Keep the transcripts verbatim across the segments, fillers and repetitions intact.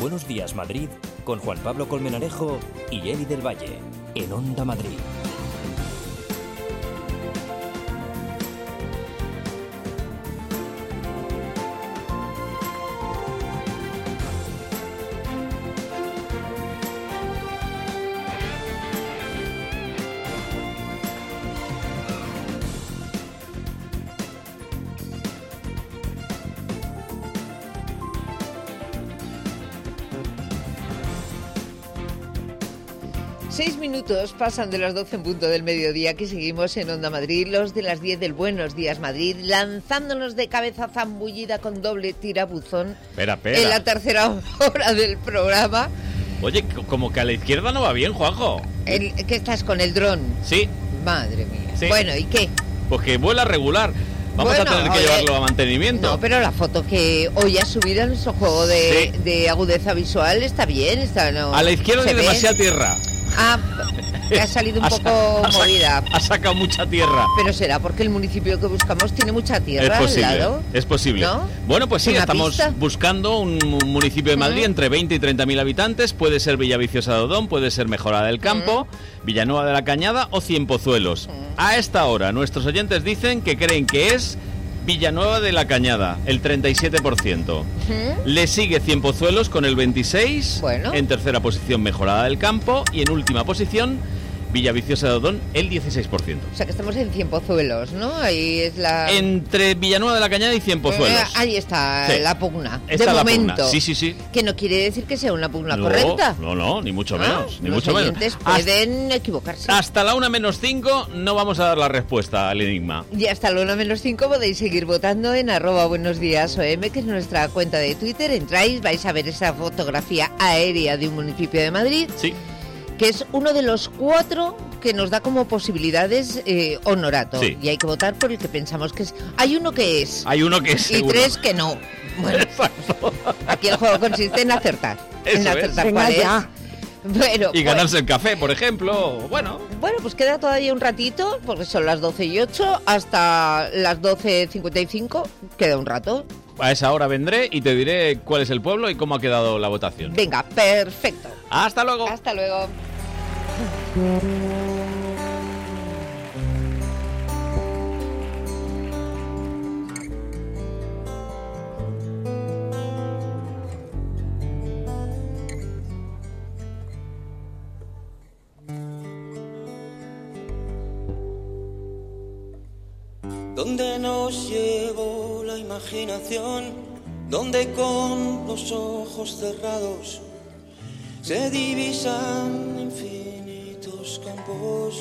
Buenos Días Madrid con Juan Pablo Colmenarejo y Eli del Valle en Onda Madrid. Seis minutos pasan de las doce en punto del mediodía, que seguimos en Onda Madrid, los de las diez del Buenos Días Madrid, lanzándonos de cabeza zambullida con doble tirabuzón espera, espera. en la tercera hora del programa. Oye, como que a la izquierda no va bien, Juanjo. El, ¿Qué estás con el dron? Sí. Madre mía. Sí. Bueno, ¿y qué? Pues que vuela regular. Vamos Bueno, a tener que oye, llevarlo a mantenimiento. No, pero la foto que hoy ha subido en nuestro juego de, Sí. de agudeza visual está bien. Está, no, A la izquierda ¿se hay ve? demasiada tierra. Ah, que ha salido un Ha poco sa- ha sa- movida. Ha sacado mucha tierra. Pero será porque el municipio que buscamos tiene mucha tierra Es posible, al lado. es posible. ¿No? Bueno, pues sí, ¿Una estamos pista? buscando un municipio de Madrid Mm. entre veinte y treinta mil habitantes. Puede ser Villaviciosa de Odón, puede ser Mejorada del Campo, Mm. Villanueva de la Cañada o Cienpozuelos. Mm. A esta hora, nuestros oyentes dicen que creen que es Villanueva de la Cañada, el treinta y siete por ciento. ¿Mm? Le sigue Cienpozuelos con el veintiséis por ciento. Bueno. En tercera posición, Mejorada del Campo. Y en última posición, Villaviciosa de Odón, el dieciséis por ciento. O sea que estamos en Cienpozuelos, ¿no? Ahí es la... Entre Villanueva de la Cañada y Cienpozuelos. Eh, ahí está Sí. la pugna. Está de la momento. pugna. Sí, sí, sí. Que no quiere decir que sea una pugna No, correcta. No, no, ni mucho ¿No? menos, ni Los mucho menos. oyentes Hasta, pueden equivocarse. hasta la una menos cinco no vamos a dar la respuesta al enigma. Y hasta la una menos cinco podéis seguir votando en arroba buenos días O M, que es nuestra cuenta de Twitter. Entráis, vais a ver esa fotografía aérea de un municipio de Madrid, Sí. que es uno de los cuatro que nos da como posibilidades eh, honorato. Sí. Y hay que votar por el que pensamos que es. Hay uno que es Hay uno que es y seguro. tres que no. Bueno, Exacto. aquí el juego consiste en acertar. Eso en es. acertar Venga cuál ya. es. Bueno, Y ganarse el café, por ejemplo. Bueno, pues, bueno, pues queda todavía un ratito, porque son las doce y ocho, hasta las doce cincuenta y cinco, queda un rato. a esa hora vendré y te diré cuál es el pueblo y cómo ha quedado la votación. Venga, perfecto. ¡Hasta luego! Hasta luego. Donde nos llevó la imaginación, donde con los ojos cerrados se divisan infinitos campos,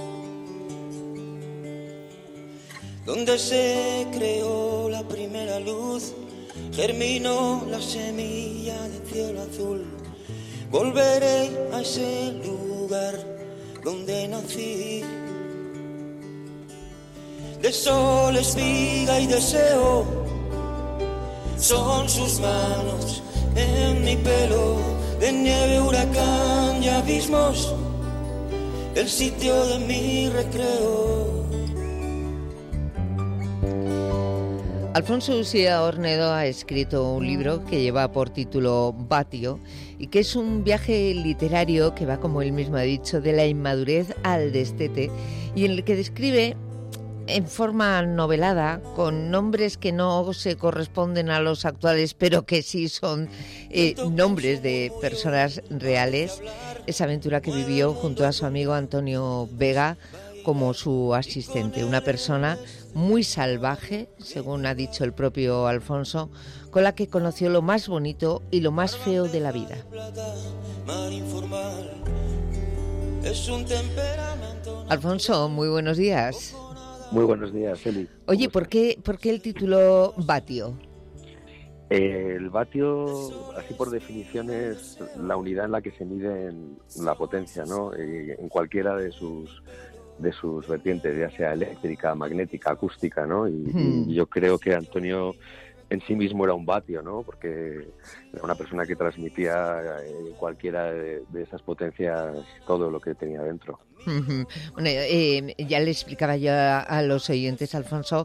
donde se creó la primera luz, germinó la semilla del cielo azul. Volveré a ese lugar donde nací. De sol, espiga y deseo son sus manos en mi pelo, de nieve, huracán y abismos, el sitio de mi recreo. Alfonso Uxía Ornedo ha escrito un libro que lleva por título Batio y que es un viaje literario que va, como él mismo ha dicho, de la inmadurez al destete, y en el que describe en forma novelada, con nombres que no se corresponden a los actuales, pero que sí son eh, nombres de personas reales, esa aventura que vivió junto a su amigo Antonio Vega como su asistente, una persona muy salvaje, según ha dicho el propio Alfonso, con la que conoció lo más bonito y lo más feo de la vida. Alfonso, muy buenos días. Muy buenos días, Eli. Oye, ¿por qué, ¿por qué el título Batio? Eh, el vatio, así por definición, es la unidad en la que se mide en la potencia, ¿no? Y en cualquiera de sus de sus vertientes, ya sea eléctrica, magnética, acústica, ¿no? Y, Hmm. y yo creo que Antonio en sí mismo era un vatio, ¿no? Porque era una persona que transmitía en cualquiera de, de esas potencias todo lo que tenía dentro. Uh-huh. Bueno, eh, ya le explicaba yo a, a los oyentes, Alfonso,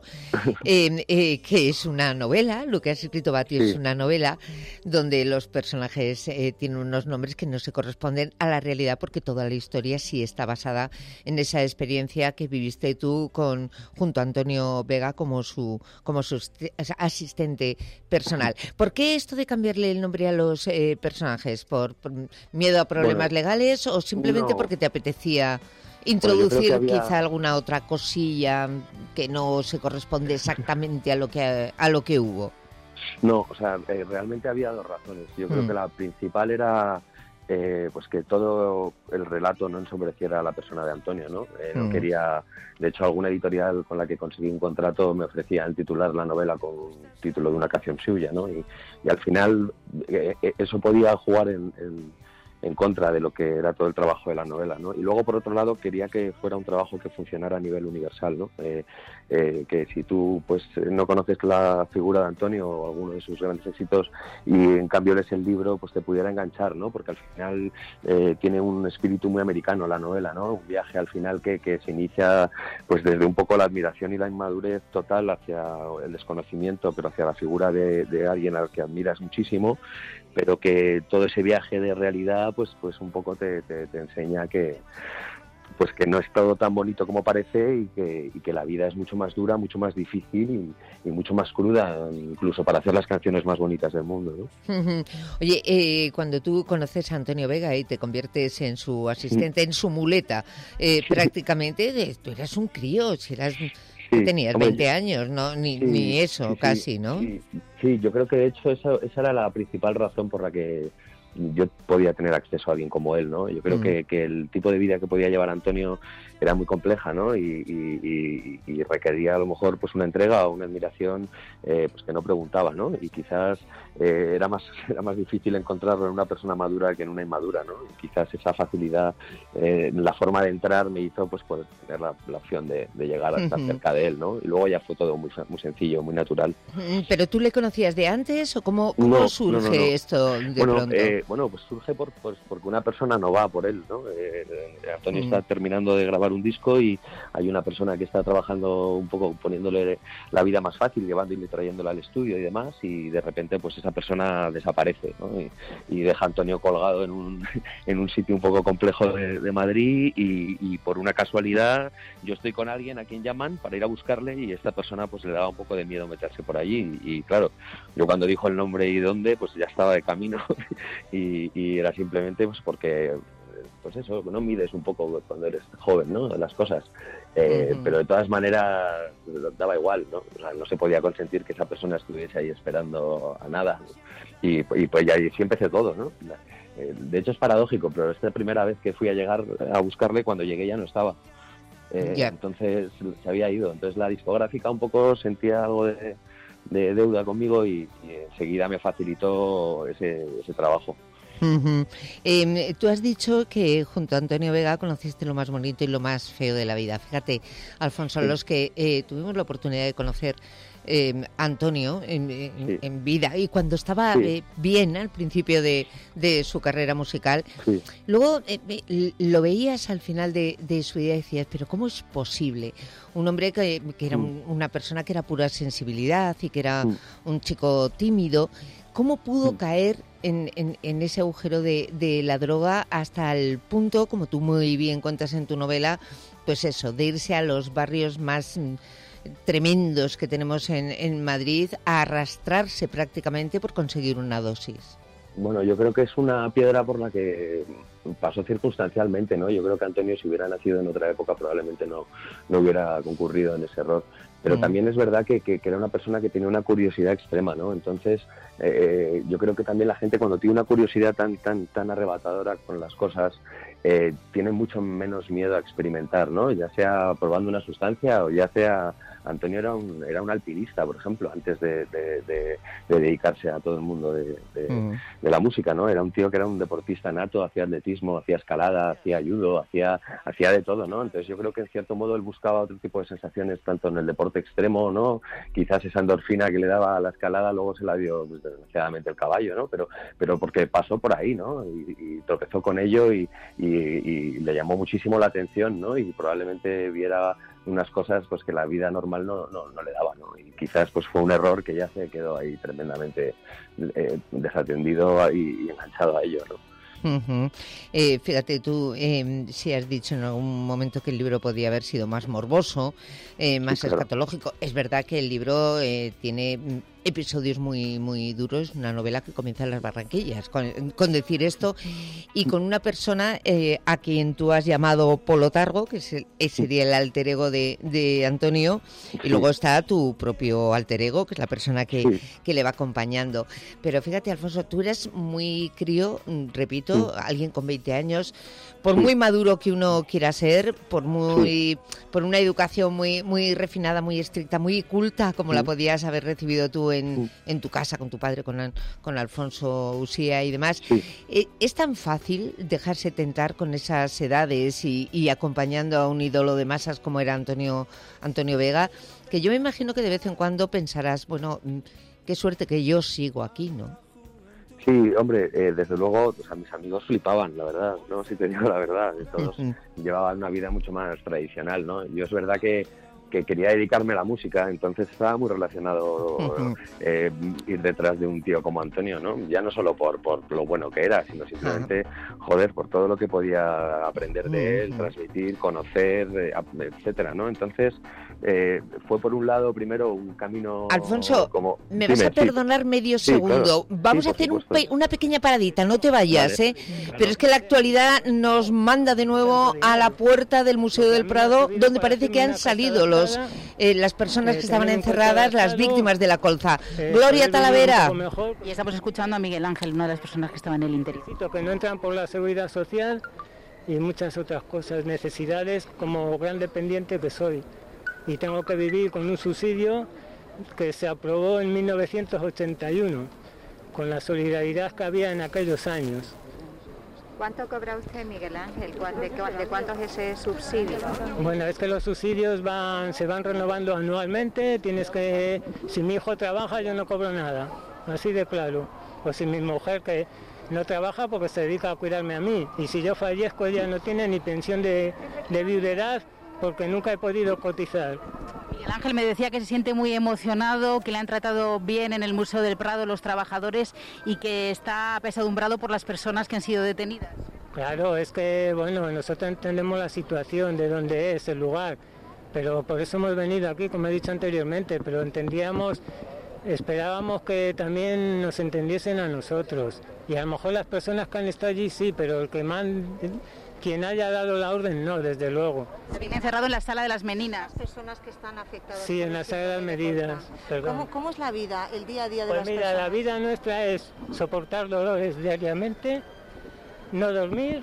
eh, eh, que es una novela, lo que has escrito Batio sí. es una novela donde los personajes eh, tienen unos nombres que no se corresponden a la realidad, porque toda la historia sí está basada en esa experiencia que viviste tú con junto a Antonio Vega como su como su asistente personal. ¿Por qué esto de cambiarle el nombre a los eh, personajes? ¿Por, por miedo a problemas bueno, legales o simplemente no. porque te apetecía introducir bueno, había... quizá alguna otra cosilla que no se corresponde exactamente a lo que a lo que hubo? No, o sea, eh, realmente había dos razones. Yo creo mm. que la principal era eh, pues que todo el relato no ensombreciera a la persona de Antonio, ¿no? Eh, no mm. quería, de hecho, alguna editorial con la que conseguí un contrato me ofrecían titular la novela con un título de una canción suya, ¿no? Y, y al final eh, eso podía jugar en, en en contra de lo que era todo el trabajo de la novela, ¿no? Y luego, por otro lado, quería que fuera un trabajo que funcionara a nivel universal, ¿no? Eh, eh, que si tú, pues, no conoces la figura de Antonio o alguno de sus grandes éxitos y, en cambio, lees el libro, pues te pudiera enganchar, ¿no? Porque al final eh, tiene un espíritu muy americano la novela, ¿no? Un viaje al final que, que se inicia, pues, desde un poco la admiración y la inmadurez total hacia el desconocimiento, pero hacia la figura de, de alguien al que admiras muchísimo, pero que todo ese viaje de realidad pues pues un poco te, te, te enseña que pues que no es todo tan bonito como parece y que, y que la vida es mucho más dura, mucho más difícil y, y mucho más cruda, incluso para hacer las canciones más bonitas del mundo, ¿no? Oye, eh, cuando tú conoces a Antonio Vega y te conviertes en su asistente, sí. en su muleta, eh, sí. prácticamente tú eras un crío, si eras... Sí, tenías hombre, veinte años, ¿no? Ni, sí, ni eso, sí, casi, sí, ¿no? Sí, sí, yo creo que de hecho esa, esa era la principal razón por la que yo podía tener acceso a alguien como él, ¿no? Yo creo mm. que, que el tipo de vida que podía llevar Antonio era muy compleja, ¿no? Y, y, y, y requería a lo mejor pues una entrega o una admiración eh, pues que no preguntaba, ¿no? Y quizás eh, era más era más difícil encontrarlo en una persona madura que en una inmadura, ¿no? Y quizás esa facilidad, eh, la forma de entrar me hizo pues poder tener la, la opción de, de llegar a estar uh-huh. cerca de él, ¿no? Y luego ya fue todo muy, muy sencillo, muy natural. ¿Pero tú le conocías de antes o cómo, cómo no, surge no, no, no. esto de bueno, pronto? Eh, bueno, pues surge por, pues, porque una persona no va por él, ¿no? Eh, Antonio mm. está terminando de grabar un disco y hay una persona que está trabajando un poco poniéndole la vida más fácil, llevándole y trayéndola al estudio y demás, y de repente pues esa persona desaparece, ¿no? Y, y deja a Antonio colgado en un, en un sitio un poco complejo de, de Madrid y, y por una casualidad yo estoy con alguien a quien llaman para ir a buscarle y esta persona pues le daba un poco de miedo meterse por allí y, y claro, yo cuando dijo el nombre y dónde pues ya estaba de camino y, y era simplemente pues porque pues eso, no mides un poco cuando eres joven, ¿no? Las cosas, eh, uh-huh. pero de todas maneras daba igual, ¿no? O sea, no se podía consentir que esa persona estuviese ahí esperando a nada, ¿no? y, y pues ya así empecé todo, ¿no? De hecho es paradójico, pero esta primera vez que fui a llegar a buscarle, cuando llegué ya no estaba. Eh, yeah. Entonces se había ido. Entonces la discográfica un poco sentía algo de, de deuda conmigo y, y enseguida me facilitó ese, ese trabajo. Uh-huh. Eh, tú has dicho que junto a Antonio Vega conociste lo más bonito y lo más feo de la vida. Fíjate, Alfonso, sí. los que eh, tuvimos la oportunidad de conocer eh, a Antonio en, en, sí. en vida y cuando estaba sí. eh, bien al principio de, de su carrera musical, sí. luego eh, lo veías al final de, de su vida y decías, pero ¿cómo es posible? Un hombre que, que era un, una persona que era pura sensibilidad y que era sí. un chico tímido, ¿cómo pudo sí. caer en, en, en ese agujero de, de la droga hasta el punto, como tú muy bien cuentas en tu novela, pues eso, de irse a los barrios más mm, tremendos que tenemos en, en Madrid, a arrastrarse prácticamente por conseguir una dosis? Bueno, yo creo que es una piedra por la que pasó circunstancialmente, ¿no? Yo creo que Antonio, si hubiera nacido en otra época, probablemente no, no hubiera concurrido en ese error. Pero mm. también es verdad que, que, que era una persona que tenía una curiosidad extrema, ¿no? Entonces, eh, yo creo que también la gente, cuando tiene una curiosidad tan tan tan arrebatadora con las cosas, eh, tiene mucho menos miedo a experimentar, ¿no? Ya sea probando una sustancia o ya sea... Antonio era un era un alpinista, por ejemplo, antes de, de, de, de dedicarse a todo el mundo de, de, mm. de la música, ¿no? Era un tío que era un deportista nato, hacía atletismo. atletismo, hacía escalada, hacía judo, hacía, hacía de todo, ¿no? Entonces yo creo que en cierto modo él buscaba otro tipo de sensaciones, tanto en el deporte extremo, ¿no? Quizás esa endorfina que le daba a la escalada luego se la dio, pues, desgraciadamente, el caballo, ¿no? Pero, pero porque pasó por ahí, ¿no? Y, y tropezó con ello y, y, y le llamó muchísimo la atención, ¿no? Y probablemente viera unas cosas pues que la vida normal no, no, no le daba, ¿no? Y quizás pues fue un error que ya se quedó ahí tremendamente eh, desatendido y, y enganchado a ello, ¿no? Uh-huh. Eh, fíjate tú, eh, si has dicho en algún momento que el libro podía haber sido más morboso, eh, más sí, claro. escatológico. Es verdad que el libro eh, tiene episodios muy muy duros, una novela que comienza en las Barranquillas, con, con decir esto, y con una persona eh, a quien tú has llamado Polo Targo, que es el, ese sería el alter ego de, de Antonio, y luego está tu propio alter ego, que es la persona que, sí. que le va acompañando. Pero fíjate, Alfonso, tú eres muy crío, repito, sí. alguien con veinte años, por sí. muy maduro que uno quiera ser, por muy sí. por una educación muy muy refinada, muy estricta, muy culta, como sí. la podías haber recibido tú en, sí. en tu casa, con tu padre, con, con Alfonso Usía y demás. Sí. Eh, ¿Es tan fácil dejarse tentar con esas edades y, y acompañando a un ídolo de masas como era Antonio, Antonio Vega? Que yo me imagino que de vez en cuando pensarás, bueno, qué suerte que yo sigo aquí, ¿no? Sí, hombre, eh, desde luego, o sea, mis amigos flipaban, la verdad, ¿no? Si te digo la verdad, todos llevaban una vida mucho más tradicional, ¿no? Yo es verdad que, que quería dedicarme a la música, entonces estaba muy relacionado uh-huh. eh, ir detrás de un tío como Antonio, ¿no? Ya no solo por, por lo bueno que era, sino simplemente, uh-huh. joder, por todo lo que podía aprender de él, uh-huh. transmitir, conocer, eh, etcétera, ¿no? Entonces, eh, fue por un lado primero un camino... Alfonso, como... me vas Dime, a perdonar sí. medio sí, segundo. Claro. Vamos sí, a hacer un pe- una pequeña paradita, no te vayas, vale. ¿eh? Claro. Pero es que la actualidad nos manda de nuevo a la puerta del Museo del Prado, donde parece que han salido los eh, las personas que estaban encerradas, las víctimas de la colza. Gloria Talavera. Y estamos escuchando a Miguel Ángel, una de las personas que estaba en el interior. Que no entran por la seguridad social y muchas otras cosas, necesidades, como gran dependiente que soy. Y tengo que vivir con un subsidio que se aprobó en mil novecientos ochenta y uno, con la solidaridad que había en aquellos años. ¿Cuánto cobra usted, Miguel Ángel? ¿De, de cuánto es ese subsidio? Bueno, es que los subsidios van, se van renovando anualmente, tienes que, si mi hijo trabaja yo no cobro nada, así de claro. O si mi mujer que no trabaja porque se dedica a cuidarme a mí, y si yo fallezco ella no tiene ni pensión de, de viudedad, porque nunca he podido cotizar. Miguel Ángel me decía que se siente muy emocionado, que le han tratado bien en el Museo del Prado los trabajadores y que está apesadumbrado por las personas que han sido detenidas. Claro, es que, bueno, nosotros entendemos la situación de dónde es el lugar, pero por eso hemos venido aquí, como he dicho anteriormente, pero entendíamos, esperábamos que también nos entendiesen a nosotros. Y a lo mejor las personas que han estado allí sí, pero el que más... Quien haya dado la orden, no, desde luego. Se viene encerrado en la sala de las Meninas. Las personas que están afectadas. Sí, en la sala de las Meninas. ¿Cómo, ¿Cómo es la vida, el día a día de pues las mira, personas? La vida nuestra es soportar dolores diariamente, no dormir,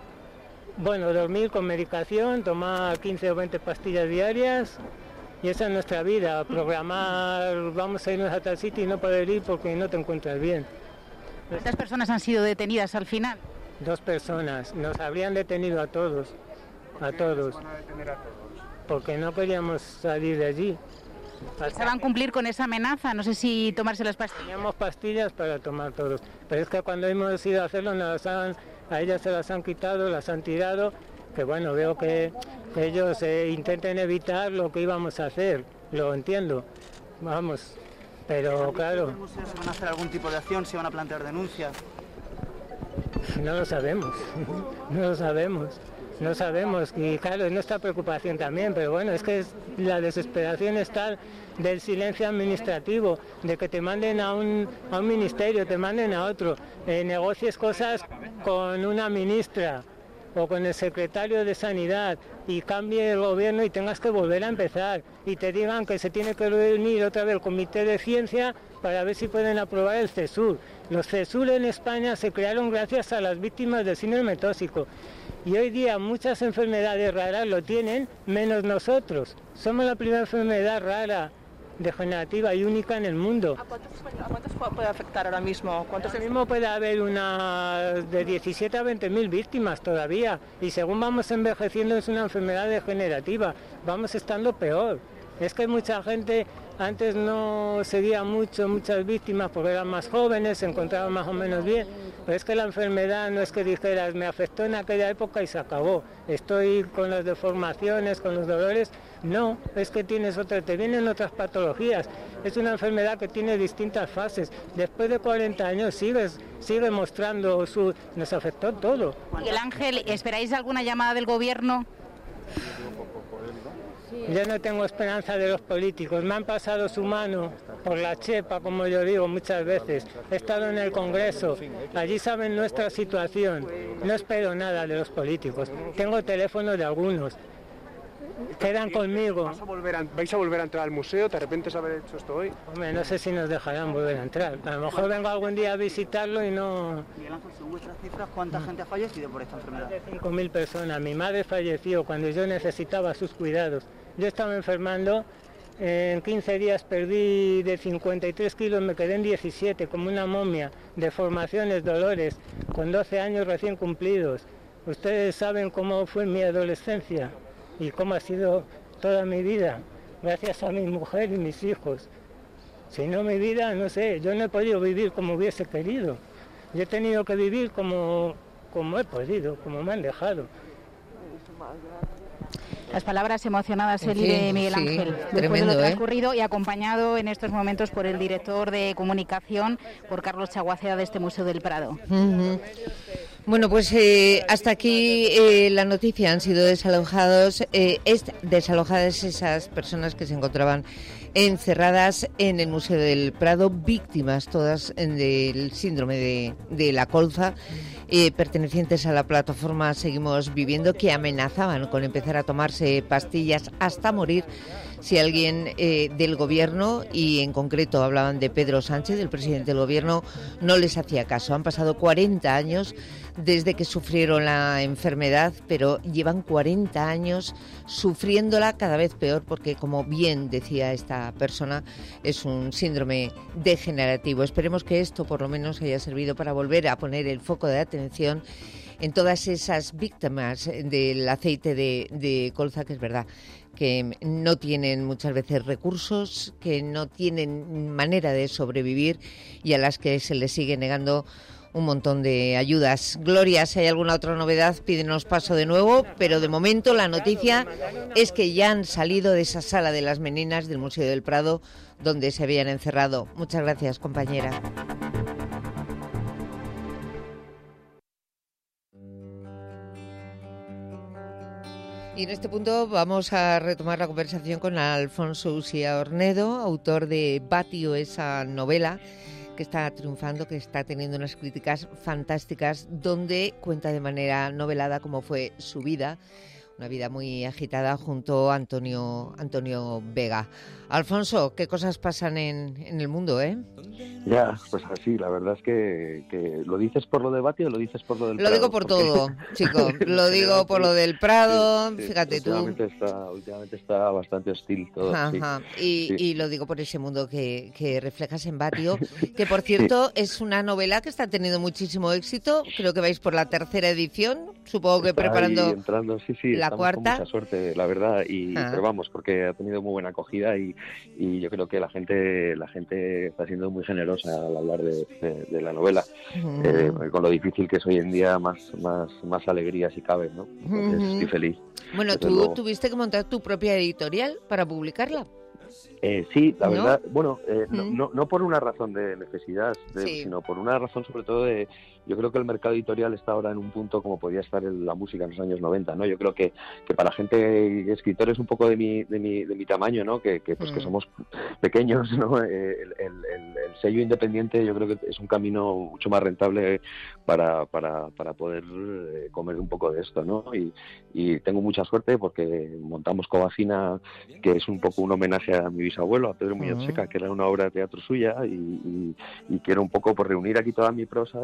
bueno, dormir con medicación, tomar quince o veinte pastillas diarias, y esa es nuestra vida, programar, vamos a irnos a tal sitio y no poder ir porque no te encuentras bien. ¿Cuántas personas han sido detenidas al final? Dos personas, nos habrían detenido a todos, a todos, porque no queríamos salir de allí. ¿Pensaban cumplir con esa amenaza? No sé si tomarse las pastillas. Teníamos pastillas para tomar todos, pero es que cuando hemos ido a hacerlo, nos han, a ellas se las han quitado, las han tirado, que bueno, veo que ellos eh, intenten evitar lo que íbamos a hacer, lo entiendo, vamos, pero claro. ¿Se van a hacer algún tipo de acción? ¿Se van a plantear denuncias? No lo sabemos, no lo sabemos, no sabemos, y claro, es nuestra preocupación también, pero bueno, es que es, la desesperación está del silencio administrativo, de que te manden a un, a un ministerio, te manden a otro, eh, negocies cosas con una ministra o con el secretario de Sanidad y cambie el gobierno y tengas que volver a empezar y te digan que se tiene que reunir otra vez el Comité de Ciencia para ver si pueden aprobar el CESUR. Los CESUR en España se crearon gracias a las víctimas del síndrome tóxico y hoy día muchas enfermedades raras lo tienen, menos nosotros. Somos la primera enfermedad rara, degenerativa y única en el mundo. ¿A cuántas, a cuántas puede afectar ahora mismo? ¿Cuántos ahora mismo puede haber una de diecisiete a veinte mil víctimas todavía, y según vamos envejeciendo es una enfermedad degenerativa, vamos estando peor. Es que mucha gente antes no seguía mucho, muchas víctimas porque eran más jóvenes, se encontraban más o menos bien, pero es que la enfermedad no es que dijeras, me afectó en aquella época y se acabó, estoy con las deformaciones, con los dolores. No, es que tienes otra, te vienen otras patologías. Es una enfermedad que tiene distintas fases. Después de cuarenta años sigues, sigue mostrando su... Nos afectó todo. Miguel Ángel, ¿esperáis alguna llamada del gobierno? Yo no tengo esperanza de los políticos. Me han pasado su mano por la chepa, como yo digo muchas veces. He estado en el Congreso. Allí saben nuestra situación. No espero nada de los políticos. Tengo teléfono de algunos. Quedan conmigo. ¿Vais a, volver a, ¿Vais a volver a entrar al museo? ¿Te arrepientes de haber hecho esto hoy? Hombre, no sé si nos dejarán volver a entrar. A lo mejor vengo algún día a visitarlo y no... Miguel Ángel, según vuestras cifras, ¿cuánta mm. gente ha fallecido por esta enfermedad? Más de cinco mil personas. Mi madre falleció cuando yo necesitaba sus cuidados. Yo estaba enfermando, en quince días perdí de cincuenta y tres kilos, me quedé en diecisiete, como una momia, deformaciones, dolores, con doce años recién cumplidos. Ustedes saben cómo fue mi adolescencia y cómo ha sido toda mi vida, gracias a mi mujer y mis hijos. Si no, mi vida, no sé, yo no he podido vivir como hubiese querido. Yo he tenido que vivir como, como he podido, como me han dejado. Las palabras emocionadas, Eli, sí, de Miguel Ángel, sí, después tremendo, de lo transcurrido, ¿eh? Y acompañado en estos momentos por el director de comunicación, por Carlos Chaguacera, de este Museo del Prado. Uh-huh. Bueno, pues eh, hasta aquí eh, la noticia. Han sido desalojados, eh, es, desalojadas esas personas que se encontraban encerradas en el Museo del Prado, víctimas todas del síndrome de, de la colza, eh, pertenecientes a la plataforma Seguimos Viviendo, que amenazaban con empezar a tomarse pastillas hasta morir si alguien eh, del gobierno, y en concreto hablaban de Pedro Sánchez, el presidente del gobierno, no les hacía caso. Han pasado cuarenta años desde que sufrieron la enfermedad, pero llevan cuarenta años sufriéndola cada vez peor, porque, como bien decía esta persona, es un síndrome degenerativo. Esperemos que esto por lo menos haya servido para volver a poner el foco de atención en todas esas víctimas del aceite de, de colza, que es verdad que no tienen muchas veces recursos, que no tienen manera de sobrevivir y a las que se les sigue negando un montón de ayudas. Gloria, si hay alguna otra novedad, pídenos paso de nuevo, pero de momento la noticia es que ya han salido de esa sala de las meninas del Museo del Prado donde se habían encerrado. Muchas gracias, compañera. Y en este punto vamos a retomar la conversación con Alfonso Ucía Ornedo, autor de Batio, esa novela que está triunfando, que está teniendo unas críticas fantásticas, donde cuenta de manera novelada cómo fue su vida, una vida muy agitada junto a Antonio, Antonio Vega. Alfonso, ¿qué cosas pasan en, en el mundo, eh? Ya, pues así, la verdad es que, que ¿lo dices por lo de Batio o lo dices por lo del lo Prado? Lo digo por Porque... todo, chico, lo digo por lo del Prado, sí, sí, fíjate últimamente tú. Está, últimamente está bastante hostil todo. Ajá. Sí. Y, sí. y lo digo por ese mundo que, que reflejas en Batio, que por cierto sí. es una novela que está teniendo muchísimo éxito, creo que vais por la tercera edición, supongo que está preparando entrando, sí, sí, la cuarta. Con mucha suerte, la verdad, y ah. pero vamos, porque ha tenido muy buena acogida y, y yo creo que la gente la gente está siendo muy generosa al hablar de, de, de la novela, uh-huh. eh, con lo difícil que es hoy en día, más más más alegría si cabe, ¿no? Entonces, uh-huh. estoy feliz. Bueno, tú luego. tuviste que montar tu propia editorial para publicarla. Eh, sí, la ¿No? verdad, bueno, eh, no, ¿Mm? no, no por una razón de necesidad, de, sí. sino por una razón sobre todo de, yo creo que el mercado editorial está ahora en un punto como podía estar en la música en los años noventa, ¿no? Yo creo que, que para gente, escritores un poco de mi, de mi, de mi tamaño, ¿no? Que, que pues mm. que somos pequeños, ¿no? El, el, el, el sello independiente yo creo que es un camino mucho más rentable para, para, para poder comer un poco de esto, ¿no? Y, y tengo mucha suerte porque montamos Covacina, que es un poco un homenaje a mi bisabuelo, a Pedro Muñoz Seca, que era una obra de teatro suya, y, y, y quiero un poco pues reunir aquí toda mi prosa y, y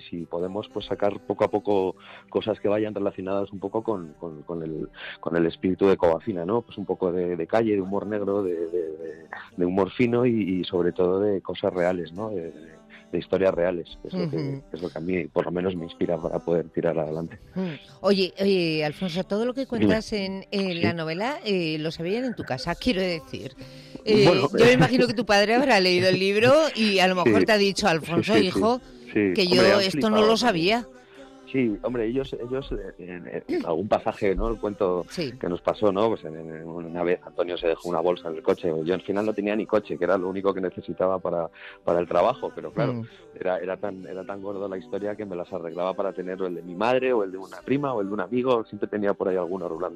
si podemos pues sacar poco a poco cosas que vayan relacionadas un poco con, con, con, el, con el espíritu de Covafina, ¿no? Pues un poco de, de calle, de humor negro, de, de, de, de humor fino y, y sobre todo de cosas reales, ¿no? De, de, de historias reales, que es, uh-huh. lo que, que es lo que a mí por lo menos me inspira para poder tirar adelante. Uh-huh. Oye, oye, Alfonso, todo lo que cuentas en, en la novela eh, lo sabían en tu casa, quiero decir. Eh, bueno, yo me imagino que tu padre habrá leído el libro y a lo mejor sí, te ha dicho, Alfonso, sí, sí, hijo, sí, que yo hombre, esto no lo sabía. Sí, hombre, ellos, ellos en, en algún pasaje, ¿no? El cuento sí. que nos pasó, ¿no? Pues en, en una vez Antonio se dejó una bolsa en el coche. Yo al final no tenía ni coche, que era lo único que necesitaba para, para el trabajo, pero claro, mm. era, era tan, era tan gordo la historia que me las arreglaba para tener el de mi madre o el de una prima o el de un amigo. Siempre tenía por ahí alguno rulando.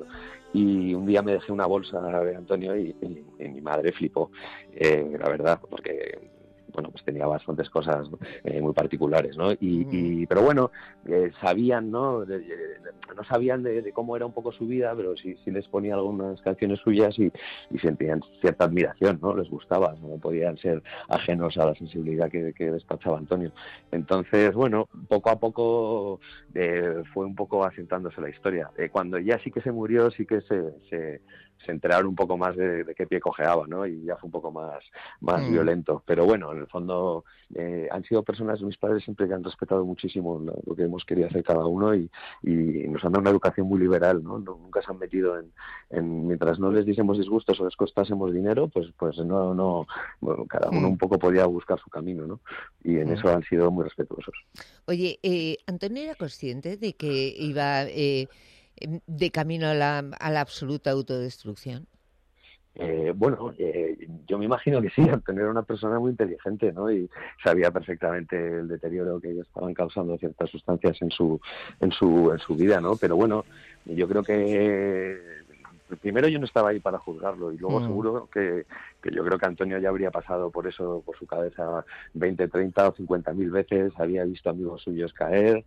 Y un día me dejé una bolsa de Antonio y, y, y mi madre flipó, eh, la verdad, porque bueno, pues tenía bastantes cosas eh, muy particulares, ¿no? Y, y pero bueno, eh, sabían, ¿no? De, de, no sabían de, de cómo era un poco su vida, pero sí, sí les ponía algunas canciones suyas y, y sentían cierta admiración, ¿no? Les gustaba, no podían ser ajenos a la sensibilidad que, que despachaba Antonio. Entonces, bueno, poco a poco eh, fue un poco asentándose la historia. Eh, cuando ya sí que se murió, sí que se... se se enteraron un poco más de, de qué pie cojeaba, ¿no? Y ya fue un poco más, más mm. violento. Pero bueno, en el fondo eh, han sido personas, mis padres siempre que han respetado muchísimo lo, lo que hemos querido hacer cada uno y, y nos han dado una educación muy liberal, ¿no? no nunca se han metido en, en, mientras no les diésemos disgustos o les costásemos dinero, pues pues no, no, bueno, cada uno mm. un poco podía buscar su camino, ¿no? Y en mm. eso han sido muy respetuosos. Oye, eh, ¿Antonio era consciente de que iba... Eh, de camino a la, a la absoluta autodestrucción? Eh, bueno, eh, yo me imagino que sí, Antonio era una persona muy inteligente, ¿no? Y sabía perfectamente el deterioro que estaban causando ciertas sustancias en su, en su, en su vida, ¿no? Pero bueno, yo creo que primero yo no estaba ahí para juzgarlo y luego mm. seguro que, que yo creo que Antonio ya habría pasado por eso, por su cabeza veinte, treinta o cincuenta mil veces, había visto amigos suyos caer,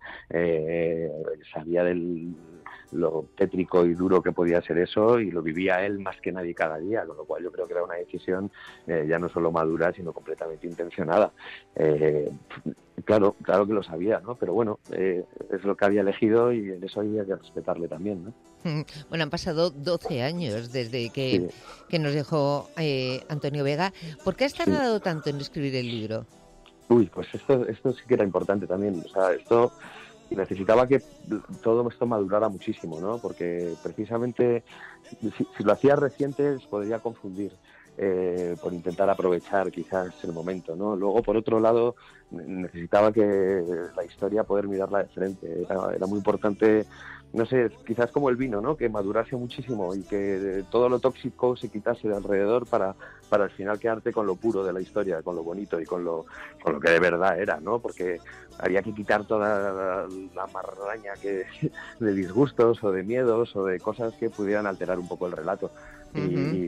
eh, sabía del lo tétrico y duro que podía ser eso y lo vivía él más que nadie cada día, con lo cual yo creo que era una decisión eh, ya no solo madura sino completamente intencionada. Eh, claro, claro que lo sabía, ¿no? Pero bueno, eh, es lo que había elegido y en eso había que respetarle también, ¿no? Bueno, han pasado doce años desde que, sí. que nos dejó eh, Antonio Vega. ¿Por qué has tardado sí. tanto en escribir el libro? Uy, pues esto, esto sí que era importante también, o sea, esto... necesitaba que todo esto madurara muchísimo, ¿no? Porque precisamente si, si lo hacía reciente se podría confundir eh, por intentar aprovechar quizás el momento, ¿no? Luego, por otro lado, necesitaba que la historia poder mirarla de frente. Era, era muy importante, no sé, quizás como el vino, ¿no? Que madurase muchísimo y que todo lo tóxico se quitase de alrededor para, para al final quedarte con lo puro de la historia, con lo bonito y con lo, con lo que de verdad era, ¿no? Porque había que quitar toda la, la marraña que, de disgustos o de miedos o de cosas que pudieran alterar un poco el relato. Uh-huh.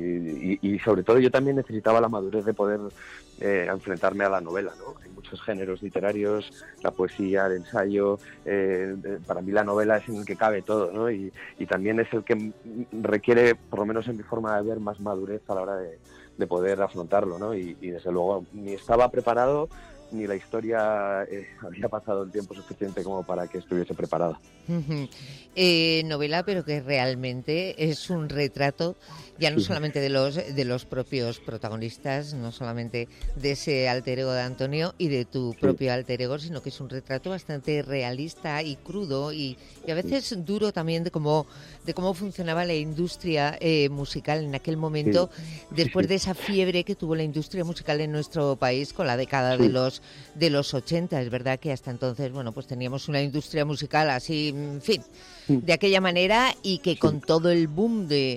y, y, y sobre todo yo también necesitaba la madurez de poder eh, enfrentarme a la novela, ¿no? Hay muchos géneros literarios, la poesía, el ensayo, eh, para mí la novela es en el que cabe todo, ¿no? Y, y también es el que requiere, por lo menos en mi forma de ver, más madurez a la hora de, de poder afrontarlo, ¿no? Y, y desde luego ni estaba preparado ni la historia eh, había pasado el tiempo suficiente como para que estuviese preparada. Uh-huh. Eh, novela, pero que realmente es un retrato ya no sí. solamente de los de los propios protagonistas, no solamente de ese alter ego de Antonio y de tu sí. propio alter ego, sino que es un retrato bastante realista y crudo y, y a veces sí. duro también de cómo de cómo funcionaba la industria eh, musical en aquel momento, sí. después sí, sí. de esa fiebre que tuvo la industria musical en nuestro país con la década sí. de los de los ochenta. Es verdad que hasta entonces, bueno, pues teníamos una industria musical así, en fin, sí. de aquella manera y que con todo el boom de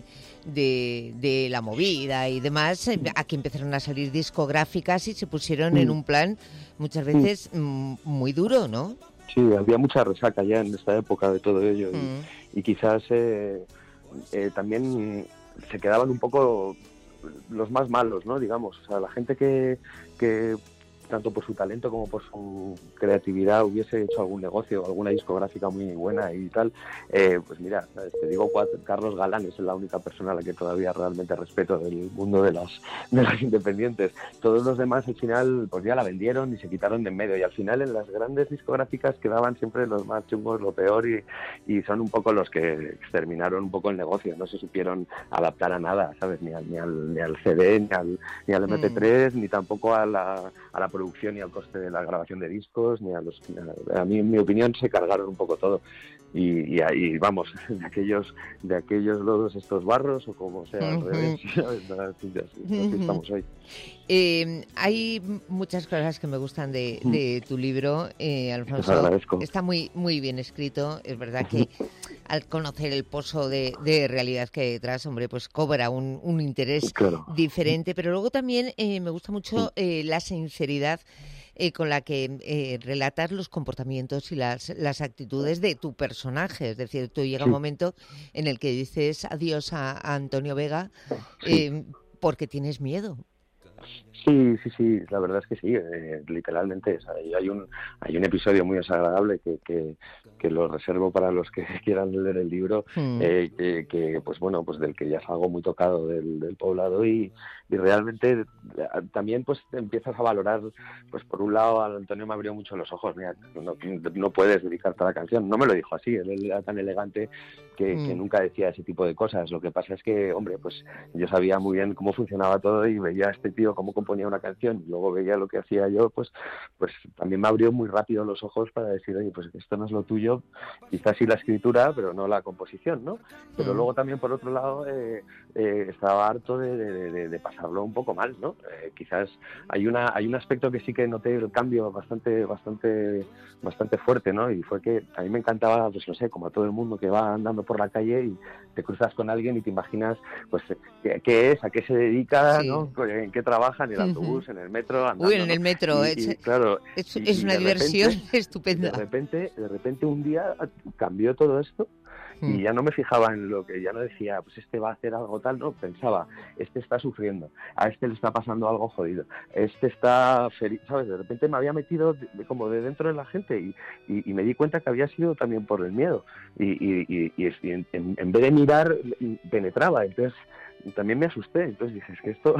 De, de la movida y demás, aquí empezaron a salir discográficas y se pusieron mm. en un plan muchas veces mm. muy duro, ¿no? Sí, había mucha resaca ya en esta época de todo ello mm. y, y quizás eh, eh, también se quedaban un poco los más malos, ¿no? Digamos, o sea, la gente que, que tanto por su talento como por su creatividad, hubiese hecho algún negocio, alguna discográfica muy buena y tal, eh, pues mira, te digo, Carlos Galán es la única persona a la que todavía realmente respeto del mundo de las, de las independientes. Todos los demás al final pues ya la vendieron y se quitaron de en medio, y al final en las grandes discográficas quedaban siempre los más chungos, lo peor, y, y son un poco los que exterminaron un poco el negocio, no se supieron adaptar a nada, ¿sabes? Ni al, ni al, ni al C D, ni al, ni al eme pe tres, mm. ni tampoco a la, a la producción y al coste de la grabación de discos, ni a los... A, a mí, en mi opinión, se cargaron un poco todo. Y, y ahí, vamos, de aquellos de aquellos lodos estos barros, o como sea, al revés, ¿sabes? Así, así estamos hoy. Eh, hay muchas cosas que me gustan de, de tu libro, eh, Alfonso. Está muy muy bien escrito. Es verdad que al conocer el pozo de, de realidad que hay detrás, hombre, pues cobra un, un interés claro. diferente. Pero luego también eh, me gusta mucho eh, la sinceridad Eh, con la que eh, relatas los comportamientos y las, las actitudes de tu personaje. Es decir, tú llega sí. un momento en el que dices adiós a, a Antonio Vega eh, sí. porque tienes miedo. Sí, sí, sí, la verdad es que sí, eh, literalmente. O sea, hay un hay un episodio muy desagradable que, que, que lo reservo para los que quieran leer el libro, mm. eh, que, que, pues bueno, pues del que ya salgo muy tocado del, del poblado y, y realmente también pues empiezas a valorar, pues por un lado a Antonio me abrió mucho los ojos, mira, no, no puedes dedicarte a la canción, no me lo dijo así, él era tan elegante que, mm. que nunca decía ese tipo de cosas. Lo que pasa es que, hombre, pues yo sabía muy bien cómo funcionaba todo y veía a este tío cómo componía una canción y luego veía lo que hacía yo, pues pues también me abrió muy rápido los ojos para decir, oye, pues esto no es lo tuyo, quizás sí la escritura, pero no la composición, ¿no? Pero mm. luego también, por otro lado, eh, eh, estaba harto de, de, de, de pasarlo un poco mal, ¿no? Eh, quizás hay una hay un aspecto que sí que noté el cambio bastante bastante bastante fuerte, ¿no? Y fue que a mí me encantaba, pues no sé, como a todo el mundo que va andando por la calle y te cruzas con alguien y te imaginas, pues, qué, qué es, a qué se dedica, sí. ¿no? En qué trabaja, en el autobús, uh-huh. en el metro, andando. Uy, en el metro, y, es, y, claro, es, y, es una y diversión repente, estupenda. De repente, de repente un día cambió todo esto. Y ya no me fijaba en lo que, ya no decía, pues este va a hacer algo tal, no, pensaba, este está sufriendo, a este le está pasando algo jodido, este está feliz, ¿sabes? De repente me había metido de, de, como de dentro de la gente y, y, y me di cuenta que había sido también por el miedo y, y, y, y, y en, en, en vez de mirar, penetraba, entonces también me asusté, entonces dije, es que esto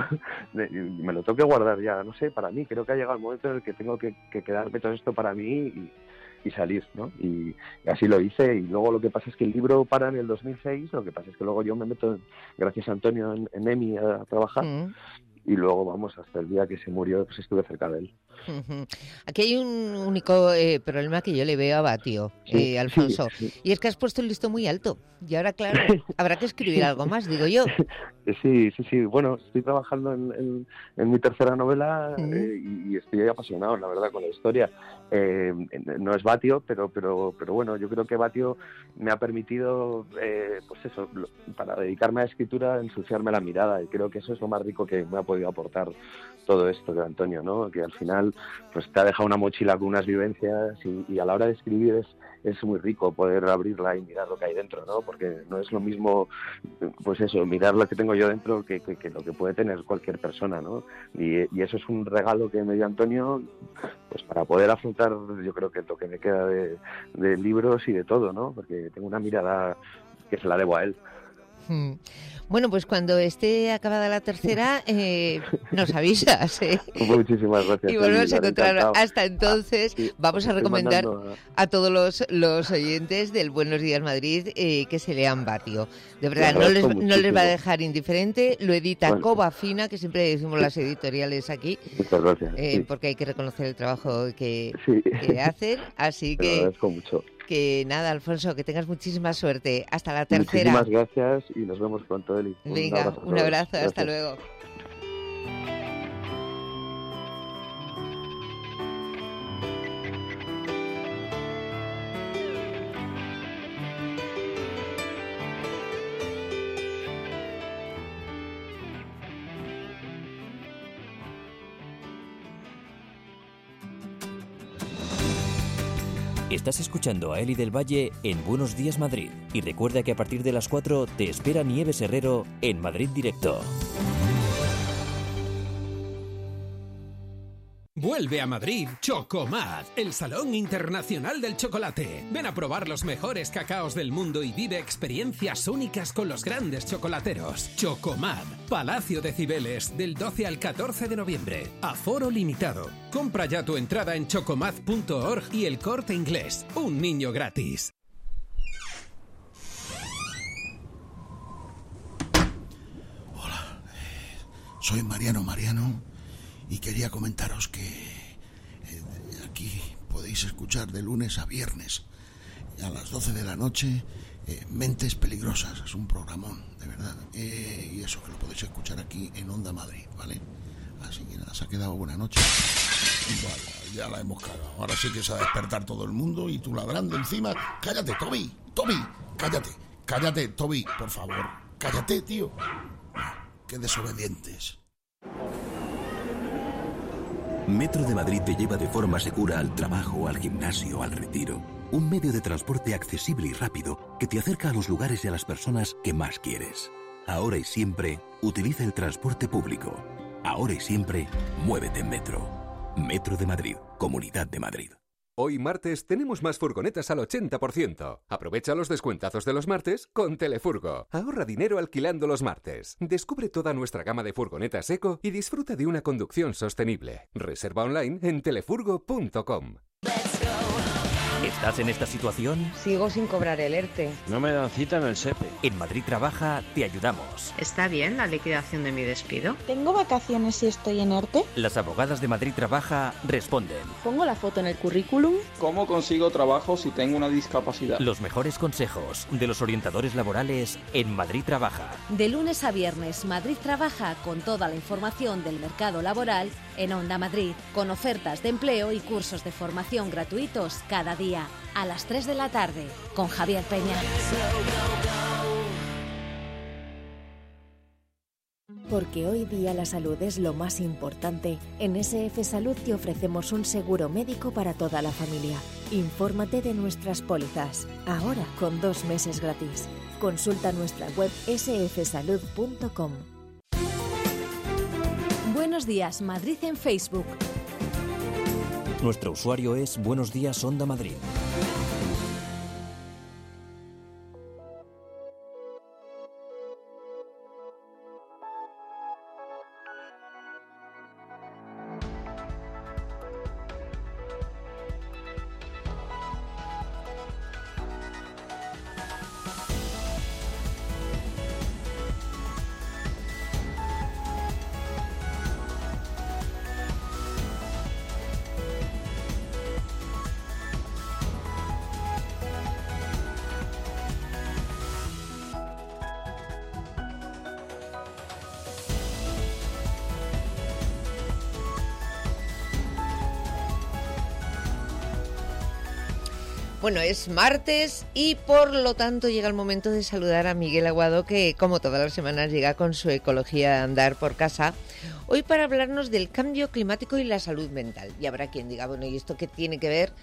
me lo tengo que guardar ya, no sé, para mí, creo que ha llegado el momento en el que tengo que, que quedarme todo esto para mí y y salir, ¿no? Y, y así lo hice, y luego lo que pasa es que el libro para en el dos mil seis, lo que pasa es que luego yo me meto, gracias a Antonio, en, en EMI a, a trabajar, mm. y luego, vamos, hasta el día que se murió, pues estuve cerca de él. Uh-huh. Aquí hay un único eh, problema que yo le veo a Batio, sí, eh, Alfonso, sí, sí. y es que has puesto el listón muy alto, y ahora, claro, habrá que escribir algo más, digo yo. Sí, sí, sí, bueno, estoy trabajando en, en, en mi tercera novela uh-huh. eh, y, y estoy apasionado, la verdad, con la historia. Eh, no es Batio, pero, pero, pero bueno, yo creo que Batio me ha permitido, eh, pues eso, para dedicarme a la escritura, ensuciarme la mirada, y creo que eso es lo más rico que me ha podido aportar todo esto de Antonio, ¿no? Que al final pues te ha dejado una mochila con unas vivencias y, y a la hora de escribir es, es muy rico poder abrirla y mirar lo que hay dentro, ¿no? Porque no es lo mismo, pues eso, mirar lo que tengo yo dentro que, que, que lo que puede tener cualquier persona, ¿no? Y, y eso es un regalo que me dio Antonio, pues para poder afrontar, yo creo que lo que me queda de, de libros y de todo, ¿no? Porque tengo una mirada que se la debo a él. Hmm. Bueno, pues cuando esté acabada la tercera, eh, nos avisas. ¿eh? Muchísimas gracias. Y volvemos a encontrar. Hasta entonces, ah, sí, vamos a recomendar a... a todos los, los oyentes del Buenos Días Madrid eh, que se lean Batio. De verdad, no les, no les va a dejar indiferente. Lo edita bueno. Cova Fina, que siempre decimos las editoriales aquí. Muchas gracias. Eh, sí. Porque hay que reconocer el trabajo que, sí. que hacen. Así Te que... agradezco mucho. Que nada, Alfonso, que tengas muchísima suerte. Hasta la tercera. Muchísimas gracias y nos vemos pronto, Eli. Venga, un abrazo, un abrazo hasta luego. Estás escuchando a Eli del Valle en Buenos Días Madrid. Y recuerda que a partir de las cuatro te espera Nieves Herrero en Madrid Directo. Vuelve a Madrid Chocomad, el Salón Internacional del Chocolate. Ven a probar los mejores cacaos del mundo y vive experiencias únicas con los grandes chocolateros. Chocomad, Palacio de Cibeles, del doce al catorce de noviembre. Aforo limitado. Compra ya tu entrada en chocomad punto org y El Corte Inglés. Un niño gratis. Hola, eh, soy Mariano Mariano y quería comentaros que eh, aquí podéis escuchar de lunes a viernes a las doce de la noche eh, Mentes Peligrosas. Es un programón, de verdad. Eh, y eso que lo podéis escuchar aquí en Onda Madrid, ¿vale? Así que nada, se ha quedado buena noche. Vaya, ya la hemos cagado. Ahora sí que se va a despertar todo el mundo y tú ladrando encima. Cállate, Toby, Toby, cállate, cállate, Toby, por favor. Cállate, tío. Qué desobedientes. Metro de Madrid te lleva de forma segura al trabajo, al gimnasio, al retiro. Un medio de transporte accesible y rápido que te acerca a los lugares y a las personas que más quieres. Ahora y siempre, utiliza el transporte público. Ahora y siempre, muévete en Metro. Metro de Madrid, Comunidad de Madrid. Hoy martes tenemos más furgonetas al ochenta por ciento. Aprovecha los descuentazos de los martes con Telefurgo. Ahorra dinero alquilando los martes. Descubre toda nuestra gama de furgonetas eco y disfruta de una conducción sostenible. Reserva online en telefurgo punto com. ¿Estás en esta situación? Sigo sin cobrar el ERTE. No me dan cita en el SEPE. En Madrid Trabaja te ayudamos. ¿Está bien la liquidación de mi despido? ¿Tengo vacaciones si estoy en ERTE? Las abogadas de Madrid Trabaja responden. ¿Pongo la foto en el currículum? ¿Cómo consigo trabajo si tengo una discapacidad? Los mejores consejos de los orientadores laborales en Madrid Trabaja. De lunes a viernes, Madrid Trabaja con toda la información del mercado laboral en Onda Madrid, con ofertas de empleo y cursos de formación gratuitos cada día. A las tres de la tarde, con Javier Peña. Porque hoy día la salud es lo más importante, en S F Salud te ofrecemos un seguro médico para toda la familia. Infórmate de nuestras pólizas, ahora con dos meses gratis. Consulta nuestra web ese efe salud punto com. Buenos días, Madrid en Facebook. Nuestro usuario es Buenos Días Onda Madrid. Bueno, es martes y por lo tanto llega el momento de saludar a Miguel Aguado, que como todas las semanas llega con su Ecología a Andar por casa, hoy para hablarnos del cambio climático y la salud mental. Y habrá quien diga, bueno, ¿y esto qué tiene que ver?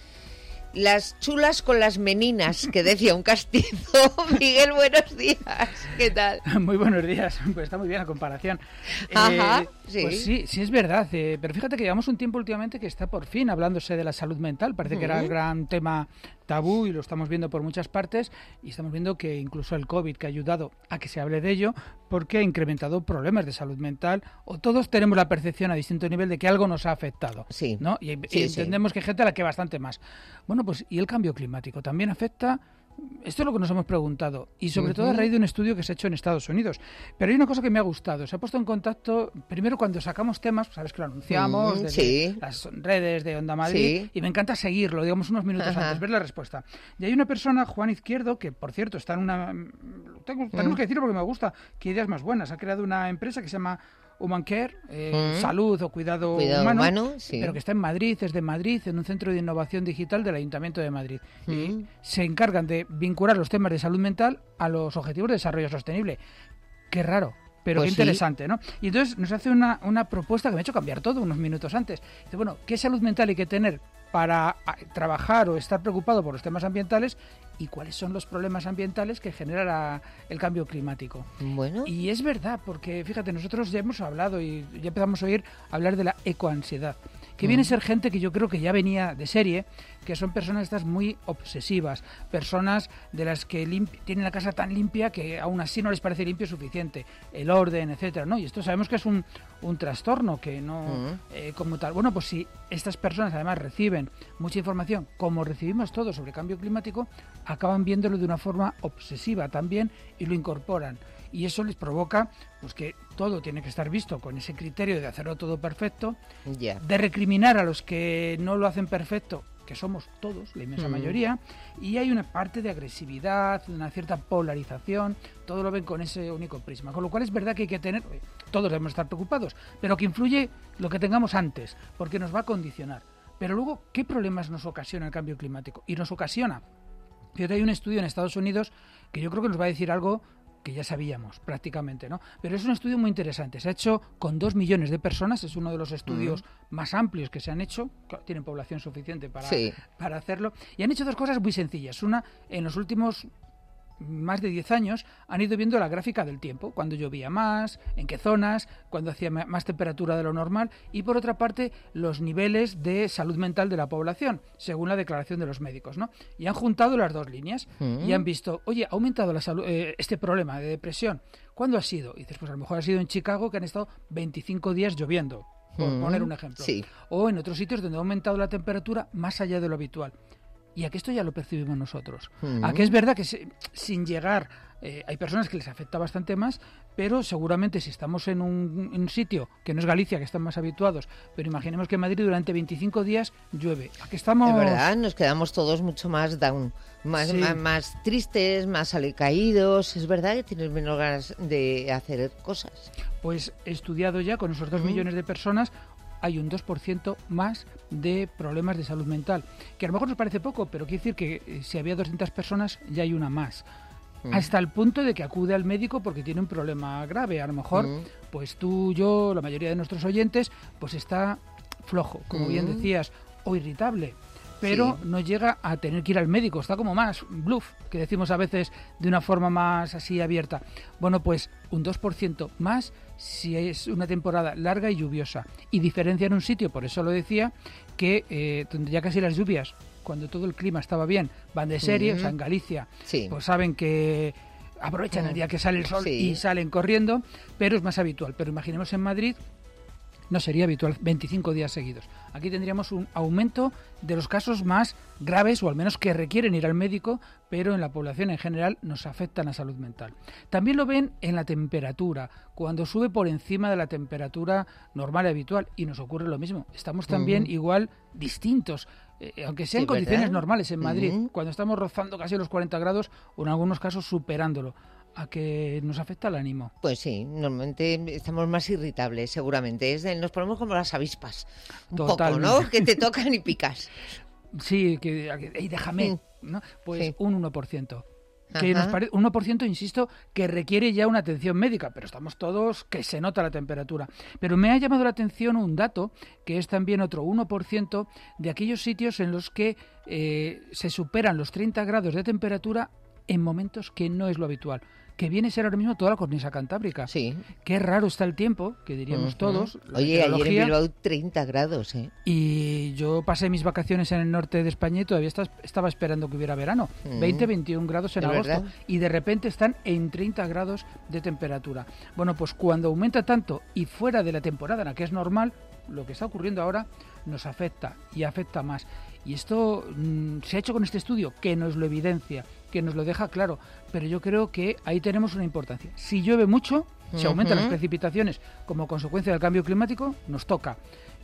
Las chulas con las meninas, que decía un castizo. Miguel, buenos días. ¿Qué tal? Muy buenos días. Pues está muy bien la comparación. Ajá, eh, sí. Pues sí, sí es verdad. Eh, pero fíjate que llevamos un tiempo últimamente que está por fin hablándose de la salud mental. Parece uh-huh. que era el gran tema tabú y lo estamos viendo por muchas partes. Y estamos viendo que incluso el COVID, que ha ayudado a que se hable de ello, porque ha incrementado problemas de salud mental, o todos tenemos la percepción a distinto nivel de que algo nos ha afectado. Sí. ¿no? Y, sí, y entendemos sí. que hay gente a la que bastante más. Bueno, pues y el cambio climático también afecta. Esto es lo que nos hemos preguntado, y sobre uh-huh. todo a raíz de un estudio que se ha hecho en Estados Unidos. Pero hay una cosa que me ha gustado. Se ha puesto en contacto, primero cuando sacamos temas, sabes que lo anunciamos uh-huh. desde sí. las redes de Onda Madrid, sí. y me encanta seguirlo, digamos unos minutos uh-huh. antes, ver la respuesta. Y hay una persona, Juan Izquierdo, que por cierto está en una... Tengo, tenemos uh-huh. que decirlo porque me gusta, qué ideas más buenas. Ha creado una empresa que se llama Human Care, eh, uh-huh. salud o cuidado, cuidado humano, humano sí. pero que está en Madrid, es de Madrid, en un centro de innovación digital del Ayuntamiento de Madrid. Uh-huh. Y se encargan de vincular los temas de salud mental a los objetivos de desarrollo sostenible. Qué raro, pero pues qué interesante, sí. ¿no? Y entonces nos hace una, una propuesta que me ha hecho cambiar todo unos minutos antes. Dice, bueno, ¿qué salud mental hay que tener para trabajar o estar preocupado por los temas ambientales y cuáles son los problemas ambientales que genera el cambio climático? Bueno. Y es verdad, porque fíjate, nosotros ya hemos hablado y ya empezamos a oír hablar de la ecoansiedad, que viene a ser gente que yo creo que ya venía de serie, que son personas estas muy obsesivas, personas de las que tienen la casa tan limpia que aún así no les parece limpio suficiente, el orden, etcétera, ¿no? Y esto sabemos que es un, un trastorno que no, uh-huh. eh, como tal. Bueno, pues si estas personas además reciben mucha información, como recibimos todos sobre cambio climático, acaban viéndolo de una forma obsesiva también y lo incorporan. Y eso les provoca pues que todo tiene que estar visto con ese criterio de hacerlo todo perfecto, yeah. de recriminar a los que no lo hacen perfecto, que somos todos, la inmensa mm. mayoría, y hay una parte de agresividad, una cierta polarización, todo lo ven con ese único prisma, con lo cual es verdad que hay que tener, todos debemos estar preocupados, pero que influye lo que tengamos antes, porque nos va a condicionar. Pero luego, ¿qué problemas nos ocasiona el cambio climático? Y nos ocasiona, fíjate, hay un estudio en Estados Unidos que yo creo que nos va a decir algo que ya sabíamos prácticamente, ¿no? Pero es un estudio muy interesante. Se ha hecho con dos millones de personas, es uno de los estudios mm. más amplios que se han hecho, tienen población suficiente para, sí. para hacerlo, y han hecho dos cosas muy sencillas. Una, en los últimos más de diez años han ido viendo la gráfica del tiempo, cuando llovía más, en qué zonas, cuando hacía más temperatura de lo normal, y por otra parte los niveles de salud mental de la población, según la declaración de los médicos, ¿no? Y han juntado las dos líneas mm. y han visto, oye, ha aumentado la salud, eh, este problema de depresión, ¿cuándo ha sido? Y dices, pues a lo mejor ha sido en Chicago, que han estado veinticinco días lloviendo, por mm. poner un ejemplo, sí. o en otros sitios donde ha aumentado la temperatura más allá de lo habitual. Y a que esto ya lo percibimos nosotros. Uh-huh. A que es verdad que se, sin llegar, eh, hay personas que les afecta bastante más, pero seguramente si estamos en un, en un sitio que no es Galicia, que están más habituados, pero imaginemos que en Madrid durante veinticinco días llueve. ¿A que estamos? Es verdad, nos quedamos todos mucho más down, más, sí. más, más tristes, más alicaídos. Es verdad que tienes menos ganas de hacer cosas. Pues he estudiado ya con esos dos uh-huh. millones de personas, hay un dos por ciento más de problemas de salud mental, que a lo mejor nos parece poco, pero quiere decir que eh, si había doscientas personas, ya hay una más. Mm. Hasta el punto de que acude al médico porque tiene un problema grave. A lo mejor, mm. pues tú, yo, la mayoría de nuestros oyentes, pues está flojo, como mm. bien decías, o irritable, pero sí. no llega a tener que ir al médico, está como más bluff, que decimos a veces de una forma más así abierta. Bueno, pues un dos por ciento más si es una temporada larga y lluviosa. Y diferencia en un sitio, por eso lo decía, que eh, donde ya casi las lluvias, cuando todo el clima estaba bien, van de serie, uh-huh. o sea, en Galicia, sí. pues saben que aprovechan uh-huh. el día que sale el sol sí. y salen corriendo, pero es más habitual. Pero imaginemos en Madrid, no sería habitual veinticinco días seguidos. Aquí tendríamos un aumento de los casos más graves, o al menos que requieren ir al médico, pero en la población en general nos afectan la salud mental. También lo ven en la temperatura, cuando sube por encima de la temperatura normal y habitual, y nos ocurre lo mismo. Estamos también uh-huh. igual distintos, eh, aunque sean sí, condiciones ¿verdad? normales en Madrid, uh-huh. cuando estamos rozando casi los cuarenta grados, o en algunos casos superándolo. ¿A que nos afecta el ánimo? Pues sí, normalmente estamos más irritables, seguramente. Es de, nos ponemos como las avispas, un Totalmente. poco, ¿no? Que te tocan y picas. Sí, que hey, déjame, ¿no? Pues sí. un uno por ciento. Que Ajá. nos parece, un uno por ciento, insisto, que requiere ya una atención médica, pero estamos todos que se nota la temperatura. Pero me ha llamado la atención un dato, que es también otro uno por ciento de aquellos sitios en los que eh, se superan los treinta grados de temperatura en momentos que no es lo habitual, que viene a ser ahora mismo toda la cornisa cantábrica. Sí. Qué raro está el tiempo, que diríamos uh-huh. todos. Oye, ayer en Bilbao treinta grados, ¿eh? Y yo pasé mis vacaciones en el norte de España y todavía estaba esperando que hubiera verano. Uh-huh. veinte, veintiún grados en agosto. ¿Verdad? Y de repente están en treinta grados de temperatura. Bueno, pues cuando aumenta tanto y fuera de la temporada en la que es normal, lo que está ocurriendo ahora nos afecta y afecta más. Y esto mmm, se ha hecho con este estudio, que nos lo evidencia, que nos lo deja claro, pero yo creo que ahí tenemos una importancia. Si llueve mucho, uh-huh. si aumentan las precipitaciones como consecuencia del cambio climático, nos toca.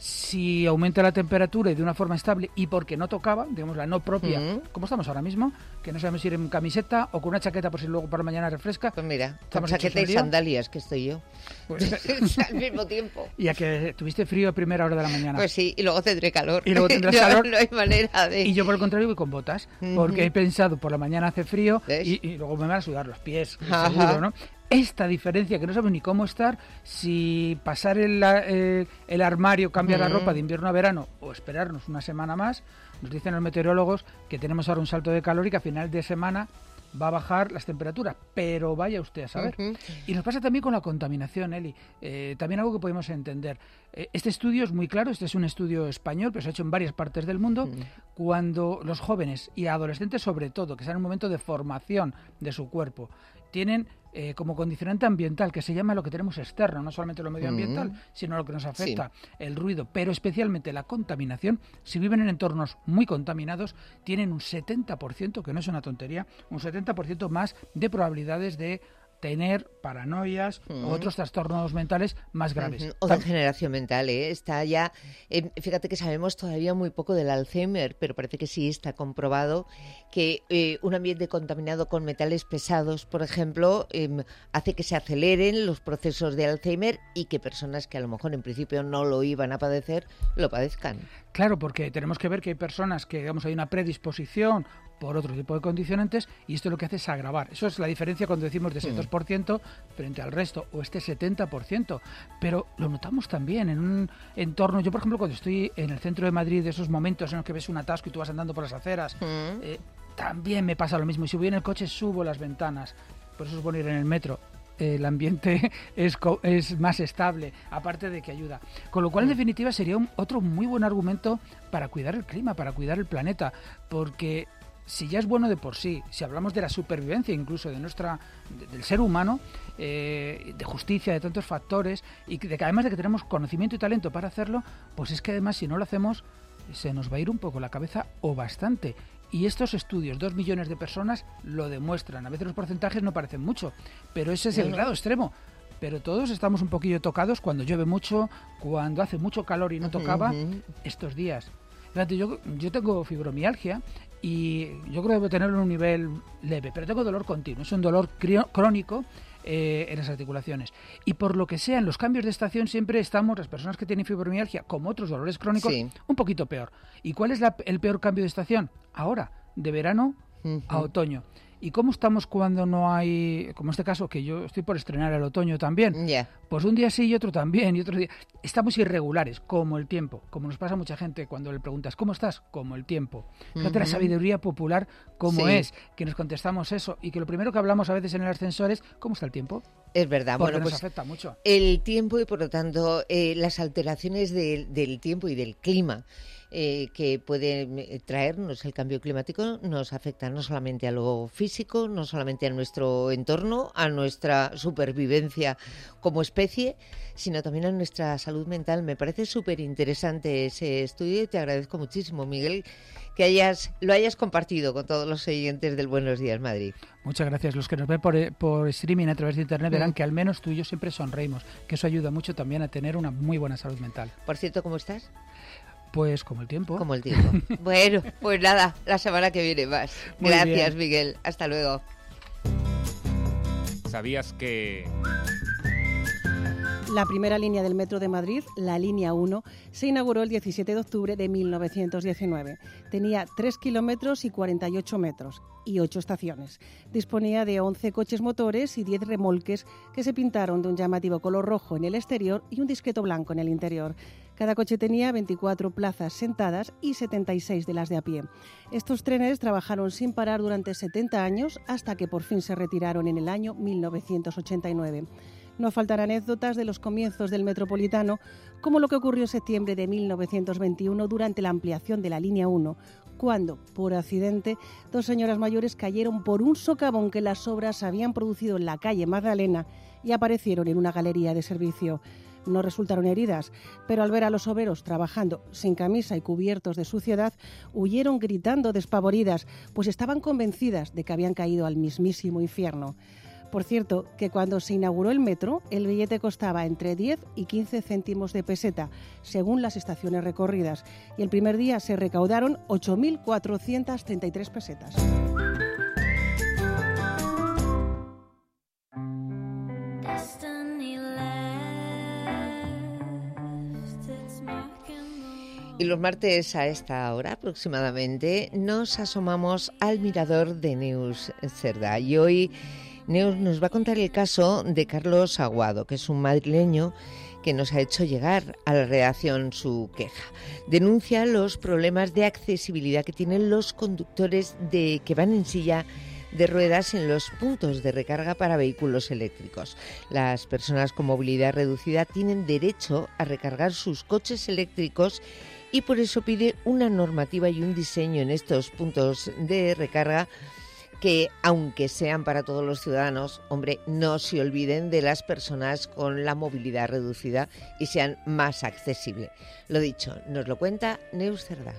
Si aumenta la temperatura y de una forma estable y porque no tocaba, digamos la no propia, uh-huh. como estamos ahora mismo, que no sabemos ir en camiseta o con una chaqueta por si luego por la mañana refresca. Pues mira, con chaqueta y sandalias que estoy yo, pues, al mismo tiempo. Y a que tuviste frío a primera hora de la mañana. Pues sí, y luego tendré calor. Y luego tendrás no, calor. No hay manera de... Y yo por el contrario voy con botas, uh-huh. porque he pensado por la mañana hace frío y, y luego me van a sudar los pies, Ajá. seguro, ¿no? Esta diferencia, que no sabemos ni cómo estar, si pasar el, el, el armario, cambiar uh-huh. la ropa de invierno a verano o esperarnos una semana más, nos dicen los meteorólogos que tenemos ahora un salto de calor y que a final de semana va a bajar las temperaturas, pero vaya usted a saber. Uh-huh. Y nos pasa también con la contaminación, Eli. Eh, también algo que podemos entender. Eh, este estudio es muy claro, este es un estudio español, pero se ha hecho en varias partes del mundo. Uh-huh. Cuando los jóvenes y adolescentes, sobre todo, que están en un momento de formación de su cuerpo, tienen eh, como condicionante ambiental, que se llama lo que tenemos externo, no solamente lo medioambiental, mm. sino lo que nos afecta, sí. el ruido, pero especialmente la contaminación. Si viven en entornos muy contaminados, tienen un setenta por ciento, que no es una tontería, un setenta por ciento más de probabilidades de tener paranoias uh-huh. o otros trastornos mentales más graves. Uh-huh. O degeneración mental, ¿eh? Está ya, eh, fíjate que sabemos todavía muy poco del Alzheimer, pero parece que sí está comprobado que eh, un ambiente contaminado con metales pesados, por ejemplo, eh, hace que se aceleren los procesos de Alzheimer y que personas que a lo mejor en principio no lo iban a padecer, lo padezcan. Claro, porque tenemos que ver que hay personas que, digamos, hay una predisposición por otro tipo de condicionantes, y esto lo que hace es agravar. Eso es la diferencia cuando decimos de ese dos por ciento frente al resto, o este setenta por ciento. Pero lo notamos también en un entorno. Yo, por ejemplo, cuando estoy en el centro de Madrid, de esos momentos en los que ves un atasco y tú vas andando por las aceras, mm. eh, también me pasa lo mismo. Y si voy en el coche, subo las ventanas. Por eso es bueno ir en el metro. El ambiente es, co- es más estable, aparte de que ayuda. Con lo cual, en definitiva, sería un, otro muy buen argumento para cuidar el clima, para cuidar el planeta, porque si ya es bueno de por sí, si hablamos de la supervivencia incluso de nuestra de, del ser humano, eh, de justicia, de tantos factores, y de que además de que tenemos conocimiento y talento para hacerlo, pues es que además si no lo hacemos se nos va a ir un poco la cabeza o bastante. Y estos estudios, dos millones de personas, lo demuestran. A veces los porcentajes no parecen mucho, pero ese es el grado extremo. Pero todos estamos un poquillo tocados cuando llueve mucho, cuando hace mucho calor y no tocaba, uh-huh. estos días. Fíjate, yo, yo tengo fibromialgia y yo creo que debo tenerlo en un nivel leve, pero tengo dolor continuo, es un dolor cri- crónico eh, en las articulaciones. Y por lo que sea, en los cambios de estación siempre estamos, las personas que tienen fibromialgia, como otros dolores crónicos, sí. un poquito peor. ¿Y cuál es la, el peor cambio de estación? Ahora, de verano uh-huh. a otoño. ¿Y cómo estamos cuando no hay, como en este caso, que yo estoy por estrenar el otoño también? Yeah. Pues un día sí y otro también, y otro día. Estamos irregulares, como el tiempo, como nos pasa a mucha gente cuando le preguntas, ¿cómo estás? Como el tiempo. Fíjate uh-huh. la sabiduría popular, cómo sí. es, que nos contestamos eso, y que lo primero que hablamos a veces en el ascensor es, ¿cómo está el tiempo? Es verdad, porque bueno, nos pues afecta mucho. El tiempo y por lo tanto eh, las alteraciones de, del tiempo y del clima eh, que puede traernos el cambio climático nos afecta no solamente a lo físico, no solamente a nuestro entorno, a nuestra supervivencia como especie, sino también a nuestra salud mental. Me parece súper interesante ese estudio y te agradezco muchísimo, Miguel, que hayas lo hayas compartido con todos los oyentes del Buenos Días Madrid. Muchas gracias. Los que nos ven por, por streaming a través de internet verán mm. que al menos tú y yo siempre sonreímos, que eso ayuda mucho también a tener una muy buena salud mental. Por cierto, ¿cómo estás? Pues como el tiempo. Como el tiempo. Bueno, pues nada, la semana que viene más. Muy Gracias, bien. Miguel. Hasta luego. ¿Sabías que...? La primera línea del Metro de Madrid, la línea uno, se inauguró el diecisiete de octubre de mil novecientos diecinueve. Tenía tres kilómetros y cuarenta y ocho metros y ocho estaciones. Disponía de once coches motores y diez remolques que se pintaron de un llamativo color rojo en el exterior y un discreto blanco en el interior. Cada coche tenía veinticuatro plazas sentadas y setenta y seis de las de a pie. Estos trenes trabajaron sin parar durante setenta años hasta que por fin se retiraron en el año mil novecientos ochenta y nueve. No faltan anécdotas de los comienzos del Metropolitano, como lo que ocurrió en septiembre de mil novecientos veintiuno durante la ampliación de la línea uno, cuando, por accidente, dos señoras mayores cayeron por un socavón que las obras habían producido en la calle Magdalena y aparecieron en una galería de servicio. No resultaron heridas, pero al ver a los obreros trabajando sin camisa y cubiertos de suciedad, huyeron gritando despavoridas, pues estaban convencidas de que habían caído al mismísimo infierno. Por cierto, que cuando se inauguró el metro, el billete costaba entre diez y quince céntimos de peseta, según las estaciones recorridas, y el primer día se recaudaron ocho mil cuatrocientas treinta y tres pesetas. Y los martes a esta hora aproximadamente nos asomamos al mirador de Neus Cerdà. Y hoy Neus nos va a contar el caso de Carlos Aguado, que es un madrileño que nos ha hecho llegar a la redacción su queja. Denuncia los problemas de accesibilidad que tienen los conductores de que van en silla de ruedas en los puntos de recarga para vehículos eléctricos. Las personas con movilidad reducida tienen derecho a recargar sus coches eléctricos y por eso pide una normativa y un diseño en estos puntos de recarga que, aunque sean para todos los ciudadanos, hombre, no se olviden de las personas con la movilidad reducida y sean más accesibles. Lo dicho, nos lo cuenta Neus Cerdá.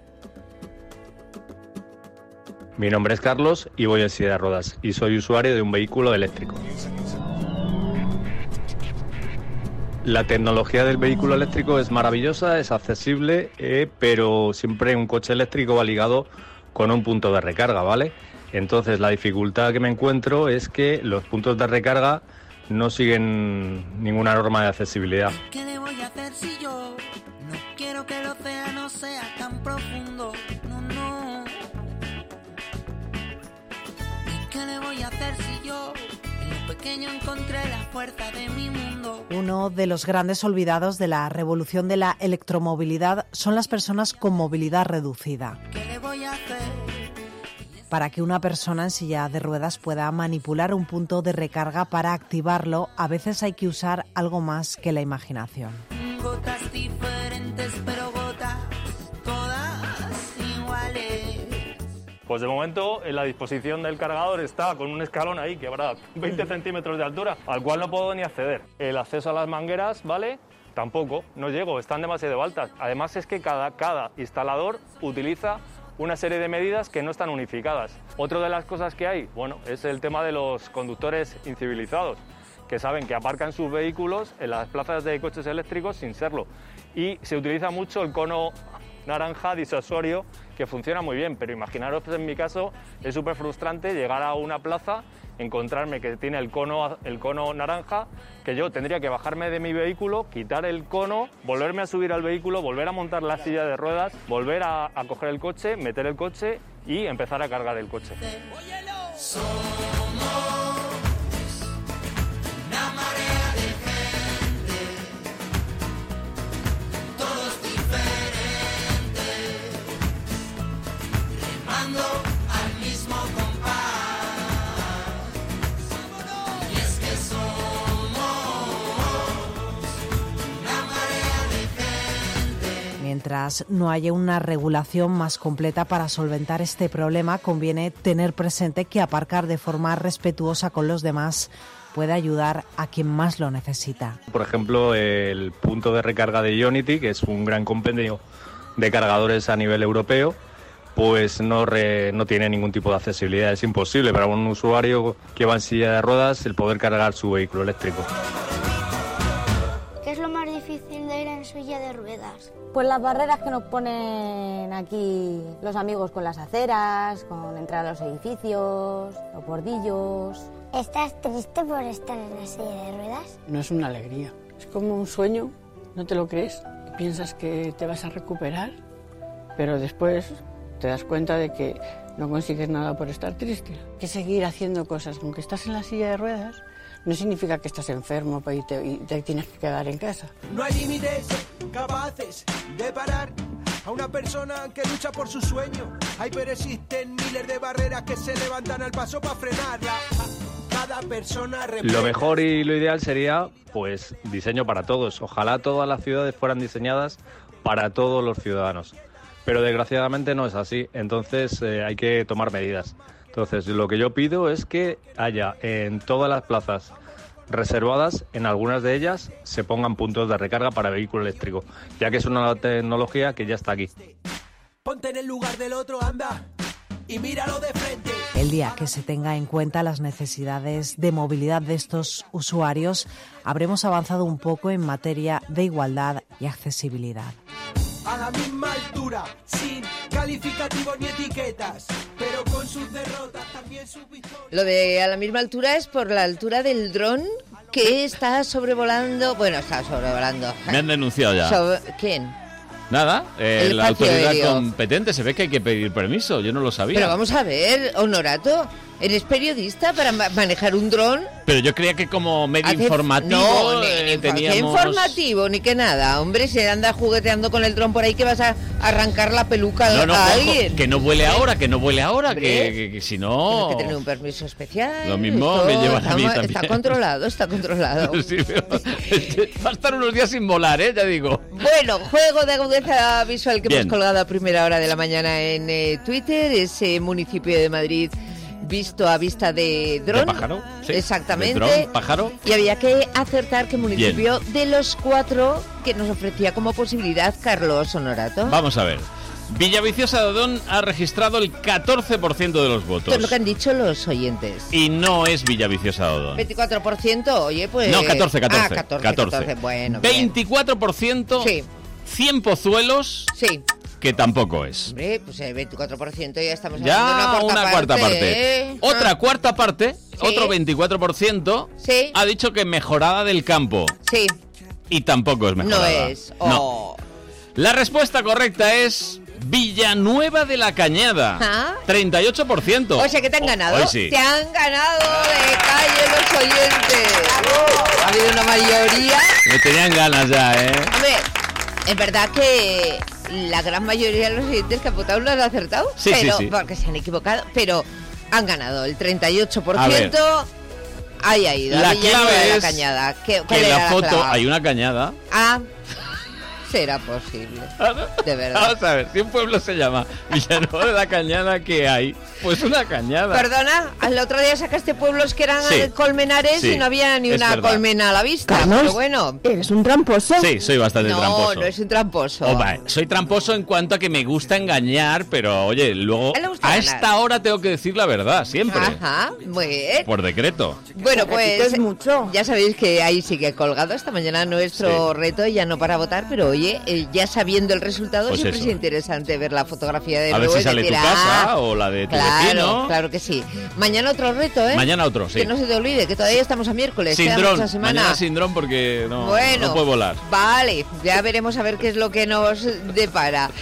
Mi nombre es Carlos y voy en silla de ruedas y soy usuario de un vehículo eléctrico. La tecnología del vehículo eléctrico es maravillosa, es accesible, eh, pero siempre un coche eléctrico va ligado con un punto de recarga, ¿vale? Entonces la dificultad que me encuentro es que los puntos de recarga no siguen ninguna norma de accesibilidad. ¿Qué le voy a hacer si yo no quiero que el océano sea tan profundo? No, no. ¿Qué le voy a hacer si yo en lo pequeño encontré la fuerza de mi mundo? Uno de los grandes olvidados de la revolución de la electromovilidad son las personas con movilidad reducida. ¿Qué le voy a hacer? Para que una persona en silla de ruedas pueda manipular un punto de recarga para activarlo, a veces hay que usar algo más que la imaginación. Gotas diferentes, pero gotas todas iguales. Pues de momento en la disposición del cargador está con un escalón ahí que habrá veinte centímetros de altura, al cual no puedo ni acceder. El acceso a las mangueras, ¿vale? Tampoco, no llego, están demasiado altas. Además es que cada, cada instalador utiliza una serie de medidas que no están unificadas. Otra de las cosas que hay, bueno, es el tema de los conductores incivilizados, que saben que aparcan sus vehículos en las plazas de coches eléctricos sin serlo. Y se utiliza mucho el cono naranja disuasorio, que funciona muy bien, pero imaginaros, pues en mi caso, es súper frustrante llegar a una plaza, encontrarme que tiene el cono, el cono naranja, que yo tendría que bajarme de mi vehículo, quitar el cono, volverme a subir al vehículo, volver a montar la silla de ruedas, volver a, a coger el coche, meter el coche y empezar a cargar el coche. Una marea de gente, todos diferentes, remando al mismo compás. Y es que somos una marea de gente. Mientras no haya una regulación más completa para solventar este problema, conviene tener presente que aparcar de forma respetuosa con los demás puede ayudar a quien más lo necesita. Por ejemplo, el punto de recarga de Ionity, que es un gran compendio de cargadores a nivel europeo, pues no, re, no tiene ningún tipo de accesibilidad. Es imposible para un usuario que va en silla de ruedas el poder cargar su vehículo eléctrico. ¿Qué es lo más difícil de ir en silla de ruedas? Pues las barreras que nos ponen aquí los amigos con las aceras, con entrar a los edificios, los bordillos. ¿Estás triste por estar en la silla de ruedas? No es una alegría, es como un sueño, no te lo crees, piensas que te vas a recuperar, pero después te das cuenta de que no consigues nada por estar triste. Hay que seguir haciendo cosas, aunque estás en la silla de ruedas, no significa que estás enfermo y te, y te tienes que quedar en casa. No hay límites capaces de parar a una persona que lucha por su sueño. Ay, pero existen miles de barreras que se levantan al paso para frenarla. Cada persona repite. Lo mejor y lo ideal sería, pues, diseño para todos. Ojalá todas las ciudades fueran diseñadas para todos los ciudadanos. Pero desgraciadamente no es así, entonces eh, hay que tomar medidas. Entonces, lo que yo pido es que haya en todas las plazas reservadas, en algunas de ellas, se pongan puntos de recarga para vehículo eléctrico, ya que es una tecnología que ya está aquí. Ponte en el lugar del otro, anda, y míralo de frente. El día que se tenga en cuenta las necesidades de movilidad de estos usuarios, habremos avanzado un poco en materia de igualdad y accesibilidad. A la misma altura, sin calificativos ni etiquetas, pero con sus derrotas también sus victorias. Lo de a la misma altura es por la altura del dron que está sobrevolando, bueno, está sobrevolando. Me han denunciado ya. Sobre, ¿quién? Nada, eh, El la autoridad aéreo. competente, se ve que hay que pedir permiso, yo no lo sabía. Pero vamos a ver, Honorato, ¿Eres periodista para ma- manejar un dron? Pero yo creía que como medio Hace- informativo no, eh, ni, teníamos... ¿qué informativo? Ni que nada. Hombre, se anda jugueteando con el dron por ahí que vas a arrancar la peluca No, no, a Juanjo, alguien. que no vuele ahora, que no vuele ahora, que, Hombre. que- que si no... Tienes que tener un permiso especial. Lo mismo esto me llevan a mí está, también. Está controlado, está controlado. Sí, pero va a estar unos días sin volar, ¿eh? Ya digo. Bueno, juego de agudeza visual que Bien. hemos colgado a primera hora de la mañana en eh, Twitter, ese municipio de Madrid visto a vista de dron. ¿De pájaro? Sí. Exactamente. ¿De dron, pájaro? Y había que acertar qué municipio de los cuatro que nos ofrecía como posibilidad Carlos Honorato. Vamos a ver. Villaviciosa de Odón ha registrado el catorce por ciento de los votos. Esto es lo que han dicho los oyentes. Y no es Villaviciosa de Odón. veinticuatro por ciento, oye, pues... No, catorce, catorce. Ah, catorce, catorce. catorce, bueno, bien. veinticuatro por ciento Sí. cien Pozuelos, Sí. que tampoco es. Hombre, pues el veinticuatro por ciento ya estamos Ya hablando de una cuarta una cuarta parte. parte. ¿eh? Otra Ah, cuarta parte, Sí. otro veinticuatro por ciento, Sí. ha dicho que mejorada del campo. Sí, Y tampoco es no mejorada. es. No. Oh. La respuesta correcta es Villanueva de la Cañada. ¿Ah? treinta y ocho por ciento. O sea que te han Oh, ganado. hoy sí. Te han ganado de calle los oyentes. Ha habido una mayoría. Me tenían ganas ya, ¿eh? Hombre, es verdad que la gran mayoría de los oyentes que han votado lo han acertado. Sí, pero, sí, sí. Porque se han equivocado, pero han ganado el treinta y ocho por A ver. ciento. Ahí ha ido. La a Villanueva clave de la es Cañada. ¿Qué, Que cuál en era la foto clave? hay una cañada. Ah, será posible. De verdad. Vamos a ver, si un pueblo se llama Villanueva de la Cañada, ¿qué hay? Pues una cañada. Perdona, el otro día sacaste pueblos que eran Sí. eh, colmenares Sí, y no había ni es una verdad. colmena a la vista. Carlos, Pero bueno. ¿Eres un tramposo? Sí, soy bastante No, tramposo. no es un tramposo. Oh, vale, soy tramposo en cuanto a que me gusta engañar, pero oye, luego A él le gusta a ganar. esta hora tengo que decir la verdad, siempre. Ajá, muy bien. Por decreto. Bueno, Pero aquí pues es mucho. ya sabéis que ahí sigue colgado esta mañana nuestro reto, ya no para votar, pero oye, eh, ya sabiendo el resultado Pues siempre eso. es interesante ver la fotografía de A ver nuevo si y sale tu decir, casa "Ah, o la de tu claro, vecino. claro que sí. Mañana otro reto, ¿eh? Mañana otro, sí. Que no se te olvide, que todavía estamos a miércoles, Sin queda dron. mucha semana. Mañana sin dron porque no, Bueno, no puedo volar. Vale, ya veremos a ver qué es lo que nos depara.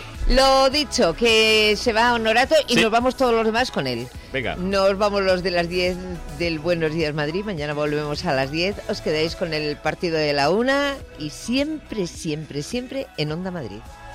Lo dicho, que se va Honorato y Sí. nos vamos todos los demás con él. Venga. Nos vamos los de las diez del Buenos Días Madrid. Mañana volvemos a las diez. Os quedáis con el partido de la una y siempre, siempre, siempre en Onda Madrid.